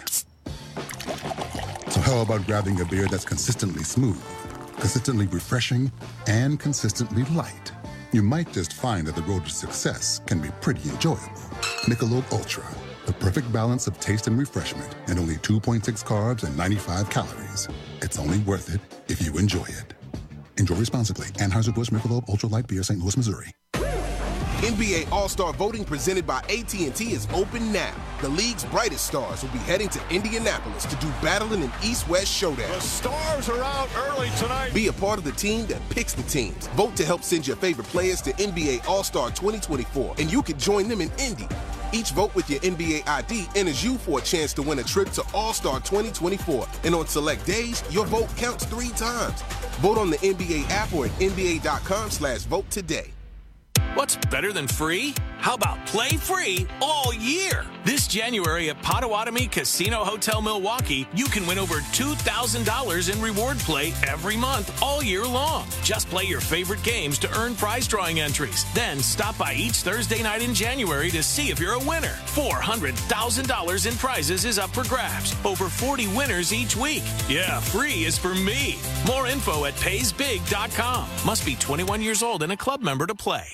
So how about grabbing a beer that's consistently smooth, consistently refreshing, and consistently light? you might just find that the road to success can be pretty enjoyable. Michelob Ultra, the perfect balance of taste and refreshment, and only two point six carbs and ninety-five calories. It's only worth it if you enjoy it. Enjoy responsibly. Anheuser-Busch Michelob Ultra Light Beer, Saint Louis, Missouri. N B A All-Star Voting presented by A T and T is open now. The league's brightest stars will be heading to Indianapolis to do battle in an East-West showdown. The stars are out early tonight. Be a part of the team that picks the teams. Vote to help send your favorite players to N B A All-Star twenty twenty-four, and you can join them in Indy. Each vote with your N B A I D enters you for a chance to win a trip to All-Star twenty twenty-four. And on select days, your vote counts three times. Vote on the N B A app or at N B A dot com slash vote today. What's better than free? How about play free all year? This January at Potawatomi Casino Hotel Milwaukee, you can win over two thousand dollars in reward play every month all year long. Just play your favorite games to earn prize drawing entries. Then stop by each Thursday night in January to see if you're a winner. four hundred thousand dollars in prizes is up for grabs. Over forty winners each week. Yeah, free is for me. More info at pays big dot com. Must be twenty-one years old and a club member to play.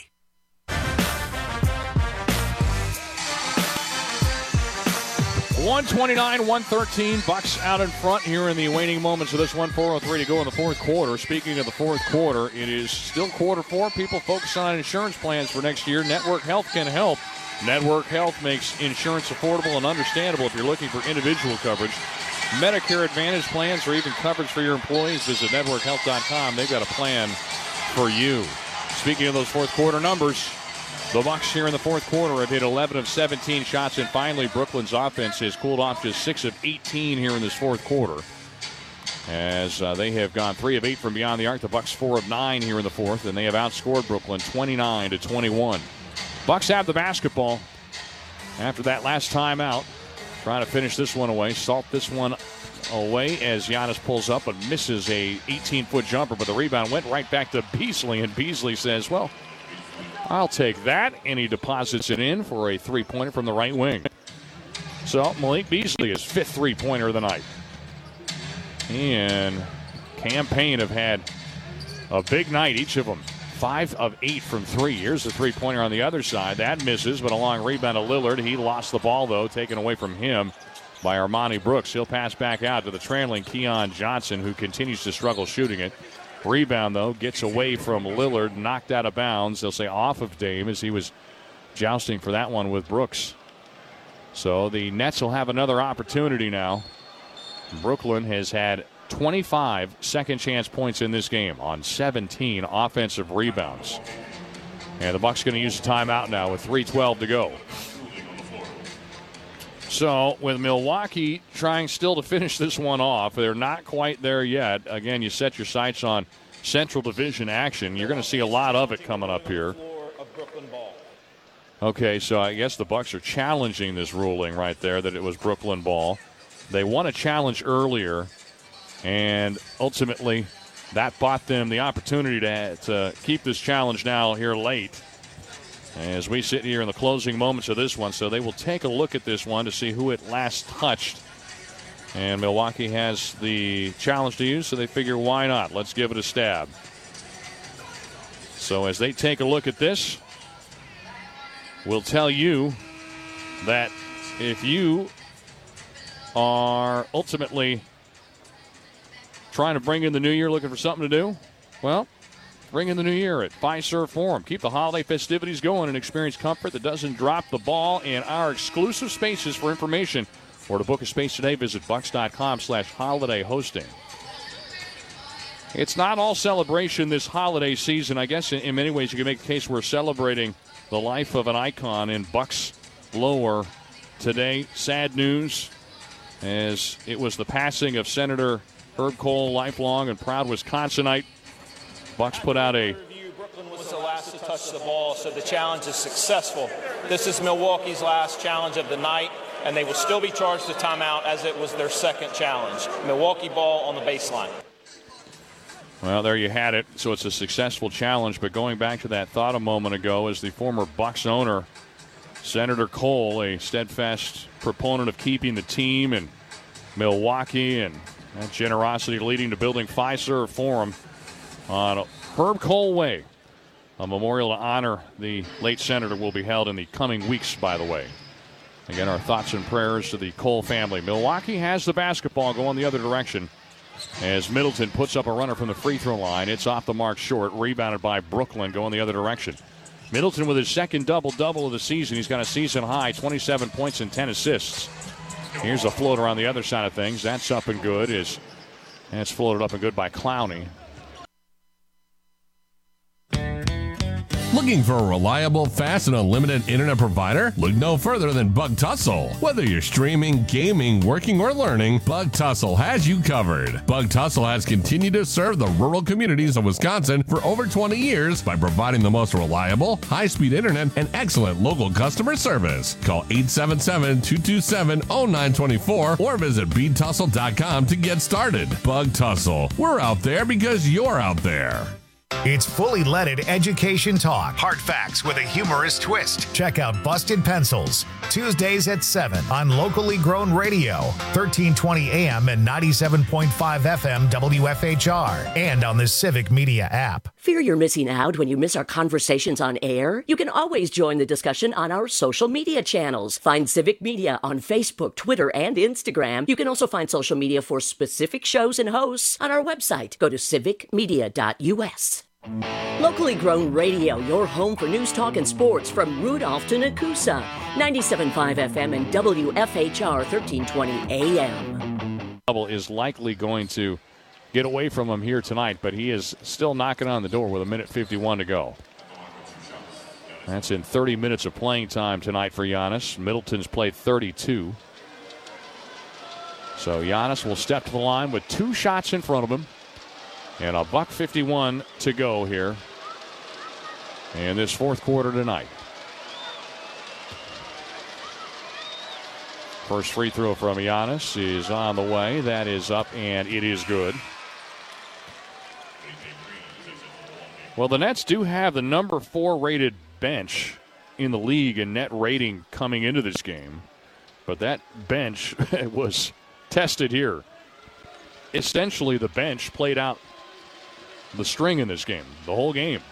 one twenty-nine, one thirteen, Bucks out in front here in the waning moments of this one. four oh three to go in the fourth quarter. Speaking of the fourth quarter, it is still quarter four. People focus on insurance plans for next year. Network Health can help. Network Health makes insurance affordable and understandable if you're looking for individual coverage. Medicare Advantage plans or even coverage for your employees. Visit network health dot com. They've got a plan for you. Speaking of those fourth quarter numbers, the Bucks here in the fourth quarter have hit eleven of seventeen shots, and finally Brooklyn's offense has cooled off just six of eighteen here in this fourth quarter. As uh, they have gone three of eight from beyond the arc, the Bucks four of nine here in the fourth, and they have outscored Brooklyn twenty-nine to twenty-one. Bucks have the basketball after that last timeout, trying to finish this one away, salt this one away as Giannis pulls up and misses a eighteen-foot jumper, but the rebound went right back to Beasley, and Beasley says, well, I'll take that, and he deposits it in for a three-pointer from the right wing. So Malik Beasley is fifth three-pointer of the night. And Cam Payne have had a big night, each of them. Five of eight from three. Here's the three-pointer on the other side. That misses, but a long rebound to Lillard. He lost the ball, though, taken away from him by Armani Brooks. He'll pass back out to the trailing Keon Johnson, who continues to struggle shooting it. Rebound, though, gets away from Lillard, knocked out of bounds. They'll say off of Dame as he was jousting for that one with Brooks. So the Nets will have another opportunity now. Brooklyn has had twenty-five second chance points in this game on seventeen offensive rebounds. And the Bucks going to use a timeout now with three twelve to go. So with Milwaukee trying still to finish this one off, they're not quite there yet. Again, you set your sights on Central Division action. You're going to see a lot of it coming up here. Okay, so I guess the Bucks are challenging this ruling right there that it was Brooklyn ball. They won a challenge earlier, and ultimately that bought them the opportunity to, to keep this challenge now here late as we sit here in the closing moments of this one. So they will take a look at this one to see who it last touched. And Milwaukee has the challenge to use, so they figure, why not? Let's give it a stab. So as they take a look at this, we'll tell you that if you are ultimately trying to bring in the new year, looking for something to do, well, bring in the new year at Fiserv Forum. Keep the holiday festivities going and experience comfort that doesn't drop the ball in our exclusive spaces. For information or to book a space today, visit bucks.com slash holiday hosting. It's not all celebration this holiday season. I guess in, in many ways you can make the case we're celebrating the life of an icon in Bucks lore today. Sad news, as it was the passing of Senator Herb Kohl, lifelong and proud Wisconsinite. Bucks put out a... Brooklyn was the last to touch the ball, so the challenge is successful. This is Milwaukee's last challenge of the night, and they will still be charged a timeout as it was their second challenge. Milwaukee ball on the baseline. Well, there you had it. So it's a successful challenge, but going back to that thought a moment ago, as the former Bucks owner, Senator Kohl, a steadfast proponent of keeping the team in Milwaukee, and that generosity leading to building Fiserv Forum on Herb Kohl Way. A memorial to honor the late senator will be held in the coming weeks, by the way. Again, our thoughts and prayers to the Cole family. Milwaukee has the basketball going the other direction as Middleton puts up a runner from the free throw line. It's off the mark short, rebounded by Brooklyn going the other direction. Middleton with his second double-double of the season. He's got a season high, twenty-seven points and ten assists. Here's a floater on the other side of things. That's up and good. Is That's floated up and good by Clowney. Looking for a reliable, fast, and unlimited internet provider? Look no further than Bug Tussle. Whether you're streaming, gaming, working, or learning, Bug Tussle has you covered. Bug Tussle has continued to serve the rural communities of Wisconsin for over twenty years by providing the most reliable, high-speed internet and excellent local customer service. Call eight seven seven, two two seven, zero nine two four or visit bead tussle dot com to get started. Bug Tussle. We're out there because you're out there. It's fully leaded education talk. Hard facts with a humorous twist. Check out Busted Pencils, Tuesdays at seven on locally grown radio, thirteen twenty A M and ninety-seven point five F M W F H R, and on the Civic Media app. Fear you're missing out when you miss our conversations on air? You can always join the discussion on our social media channels. Find Civic Media on Facebook, Twitter, and Instagram. You can also find social media for specific shows and hosts on our website. Go to civic media dot U S. Locally grown radio, your home for news, talk, and sports from Rudolph to Nakusa. ninety-seven point five F M and W F H R thirteen twenty A M. Is likely going to get away from him here tonight, but he is still knocking on the door with a minute fifty-one to go. That's in thirty minutes of playing time tonight for Giannis. Middleton's played thirty-two. So Giannis will step to the line with two shots in front of him. And a buck fifty-one to go here in this fourth quarter tonight. First free throw from Giannis is on the way. That is up, and it is good. Well, the Nets do have the number four rated bench in the league in net rating coming into this game. But that bench was tested here. Essentially, the bench played out the string in this game, the whole game.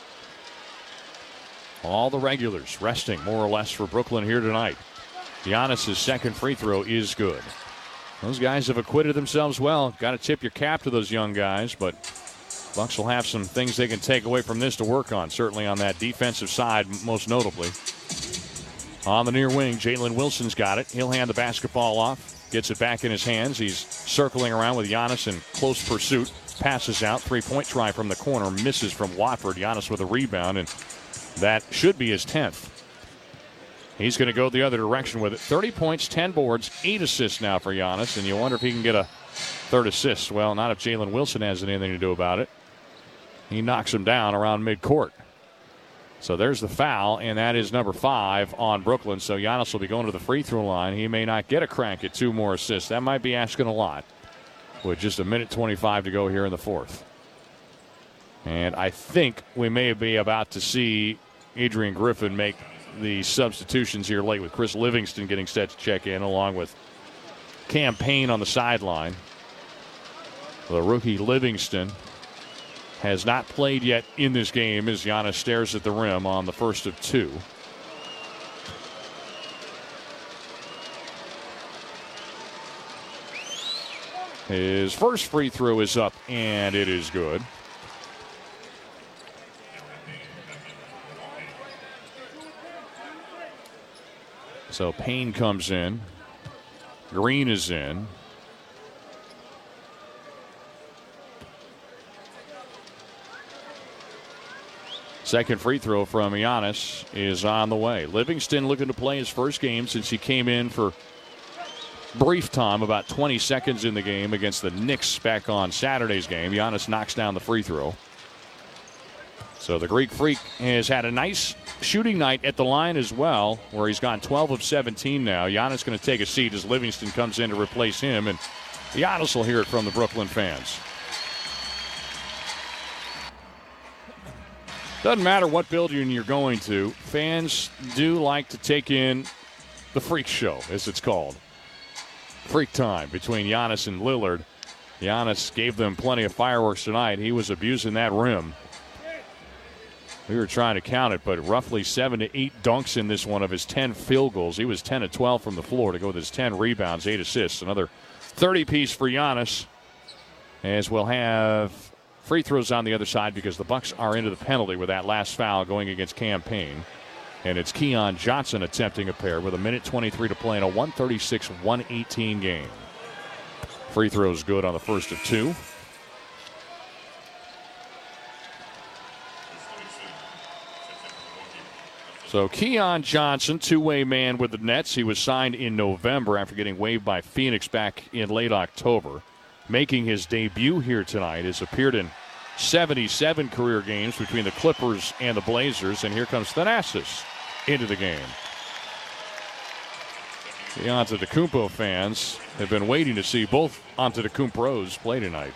All the regulars resting more or less for Brooklyn here tonight. Giannis' second free throw is good. Those guys have acquitted themselves well. Got to tip your cap to those young guys, but Bucks will have some things they can take away from this to work on, certainly on that defensive side, most notably. On the near wing, Jalen Wilson's got it. He'll hand the basketball off, gets it back in his hands. He's circling around with Giannis in close pursuit. Passes out, three-point try from the corner, misses from Watford. Giannis with a rebound, and that should be his tenth. He's going to go the other direction with it. thirty points, ten boards, eight assists now for Giannis, and you wonder if he can get a third assist. Well, not if Jalen Wilson has anything to do about it. He knocks him down around midcourt. So there's the foul, and that is number five on Brooklyn. So Giannis will be going to the free throw line. He may not get a crack at two more assists. That might be asking a lot, with just a minute twenty-five to go here in the fourth. And I think we may be about to see Adrian Griffin make the substitutions here late, with Chris Livingston getting set to check in, along with Cam Payne on the sideline. The rookie Livingston has not played yet in this game as Giannis stares at the rim on the first of two. His first free throw is up, and it is good. So Payne comes in. Green is in. Second free throw from Giannis is on the way. Livingston looking to play his first game since he came in for brief time, about twenty seconds in the game against the Knicks back on Saturday's game. Giannis knocks down the free throw. So the Greek Freak has had a nice shooting night at the line as well, where he's gone twelve of seventeen now. Giannis going to take a seat as Livingston comes in to replace him, and Giannis will hear it from the Brooklyn fans. Doesn't matter what building you're going to, fans do like to take in the freak show, as it's called. Freak time between Giannis and Lillard. Giannis gave them plenty of fireworks tonight. He was abusing that rim. We were trying to count it, but roughly seven to eight dunks in this one of his ten field goals. He was ten of twelve from the floor to go with his ten rebounds, eight assists. Another thirty-piece for Giannis, as we'll have free throws on the other side because the Bucks are into the penalty with that last foul going against Cam Payne. And it's Keon Johnson attempting a pair with a minute twenty-three to play in a one thirty-six one eighteen game. Free throws good on the first of two. So Keon Johnson, two-way man with the Nets. He was signed in November after getting waived by Phoenix back in late October. Making his debut here tonight, has appeared in seventy-seven career games between the Clippers and the Blazers. And here comes Thanasis into the game. The Antetokounmpo fans have been waiting to see both Antetokounmpos play tonight.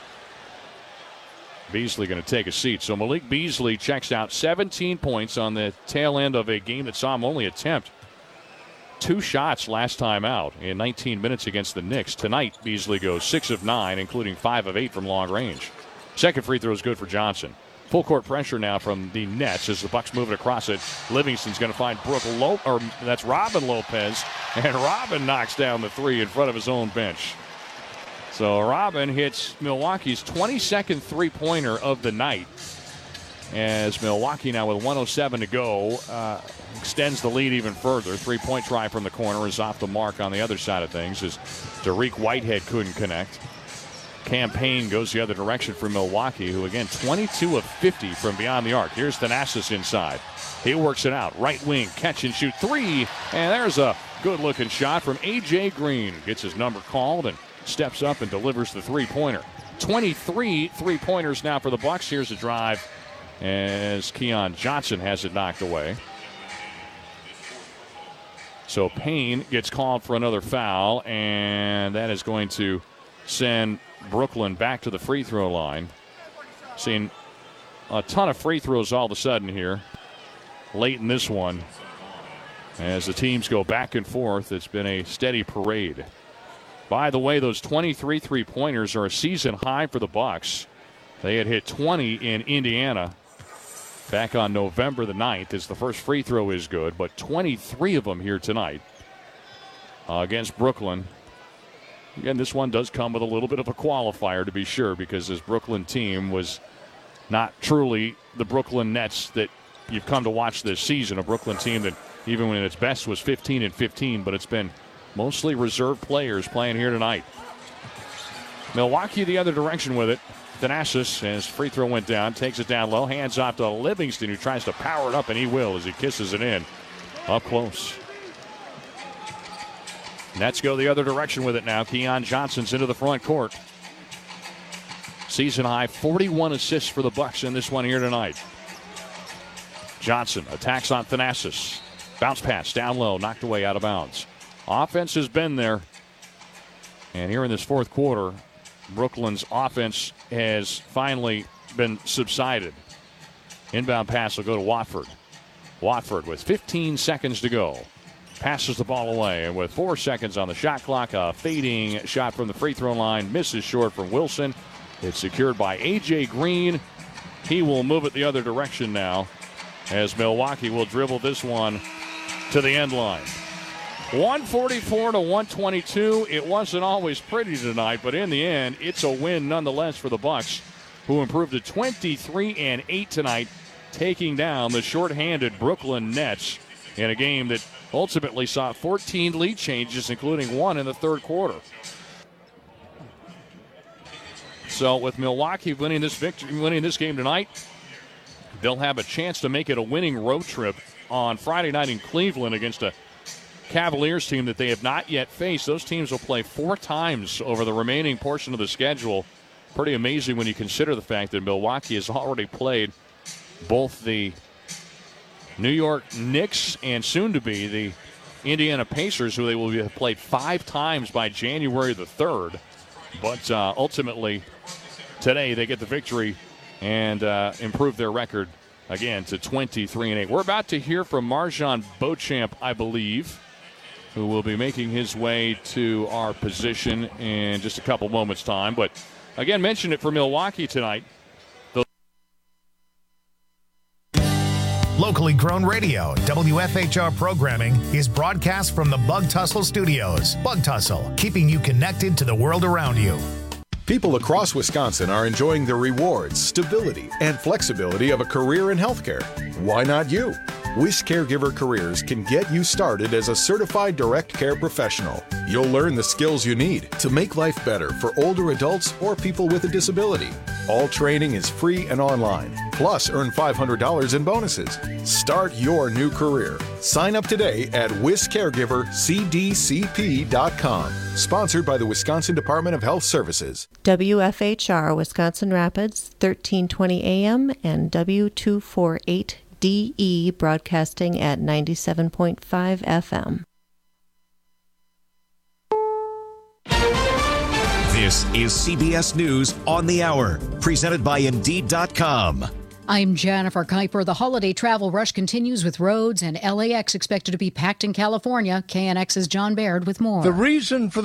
Beasley going to take a seat. So Malik Beasley checks out seventeen points on the tail end of a game that saw him only attempt two shots last time out in nineteen minutes against the Knicks. Tonight, Beasley goes six of nine, including five of eight from long range. Second free throw is good for Johnson. Full court pressure now from the Nets as the Bucks move it across it. Livingston's going to find Brooke Lo- or that's Robin Lopez, and Robin knocks down the three in front of his own bench. So Robin hits Milwaukee's twenty-second three-pointer of the night, as Milwaukee now with one oh seven to go uh, extends the lead even further. Three-point try from the corner is off the mark on the other side of things as Dariq Whitehead couldn't connect. Cam Payne goes the other direction for Milwaukee, who again twenty-two of fifty from beyond the arc. Here's Thanasis inside. He works it out. Right wing, catch and shoot three. And there's a good-looking shot from A J Green. Gets his number called and steps up and delivers the three-pointer. twenty-three three-pointers now for the Bucks. Here's a drive as Keon Johnson has it knocked away. So Payne gets called for another foul, and that is going to send Brooklyn back to the free throw line. Seeing a ton of free throws all of a sudden here late in this one as the teams go back and forth. It's been a steady parade. By the way, those twenty-three three-pointers are a season high for the Bucks. They had hit twenty in Indiana back on November the ninth as the first free throw is good, but twenty-three of them here tonight uh, against Brooklyn. Again, this one does come with a little bit of a qualifier, to be sure, because this Brooklyn team was not truly the Brooklyn Nets that you've come to watch this season, a Brooklyn team that even when its best was fifteen and fifteen, but it's been mostly reserve players playing here tonight. Milwaukee the other direction with it. Thanasis, as free throw went down, takes it down low, hands off to Livingston, who tries to power it up, and he will as he kisses it in up close. Nets go the other direction with it now. Keon Johnson's into the front court. Season high forty-one assists for the Bucks in this one here tonight. Johnson attacks on Thanasis. Bounce pass down low, knocked away out of bounds. Offense has been there. And here in this fourth quarter, Brooklyn's offense has finally been subsided. Inbound pass will go to Watford. Watford with fifteen seconds to go. Passes the ball away, and with four seconds on the shot clock, a fading shot from the free throw line. Misses short from Wilson. It's secured by A J Green. He will move it the other direction now as Milwaukee will dribble this one to the end line. one forty-four to one twenty-two. It wasn't always pretty tonight, but in the end, it's a win nonetheless for the Bucks, who improved to twenty-three and eight tonight, taking down the shorthanded Brooklyn Nets in a game that ultimately saw fourteen lead changes, including one in the third quarter. So with Milwaukee winning this victory, winning this game tonight, they'll have a chance to make it a winning road trip on Friday night in Cleveland against a Cavaliers team that they have not yet faced. Those teams will play four times over the remaining portion of the schedule. Pretty amazing when you consider the fact that Milwaukee has already played both the New York Knicks and soon to be the Indiana Pacers, who they will have played five times by January the third. But uh, ultimately, today they get the victory and uh, improve their record again to twenty-three and eight. We're about to hear from MarJon Beauchamp, I believe, who will be making his way to our position in just a couple moments' time. But again, mention it for Milwaukee tonight. Locally grown radio, W F H R programming is broadcast from the Bug Tussle Studios. Bug Tussle, keeping you connected to the world around you. People across Wisconsin are enjoying the rewards, stability, and flexibility of a career in healthcare. Why not you? Wish Caregiver Careers can get you started as a certified direct care professional. You'll learn the skills you need to make life better for older adults or people with a disability. All training is free and online. Plus, earn five hundred dollars in bonuses. Start your new career. Sign up today at wish caregiver c d c p dot com. Sponsored by the Wisconsin Department of Health Services. W F H R Wisconsin Rapids, thirteen twenty A M and W two forty-eight D E broadcasting at ninety-seven point five F M. This is C B S News on the Hour, presented by Indeed dot com. I'm Jennifer Kuiper. The holiday travel rush continues with roads and L A X expected to be packed in California. K N X's John Baird with more. The reason for the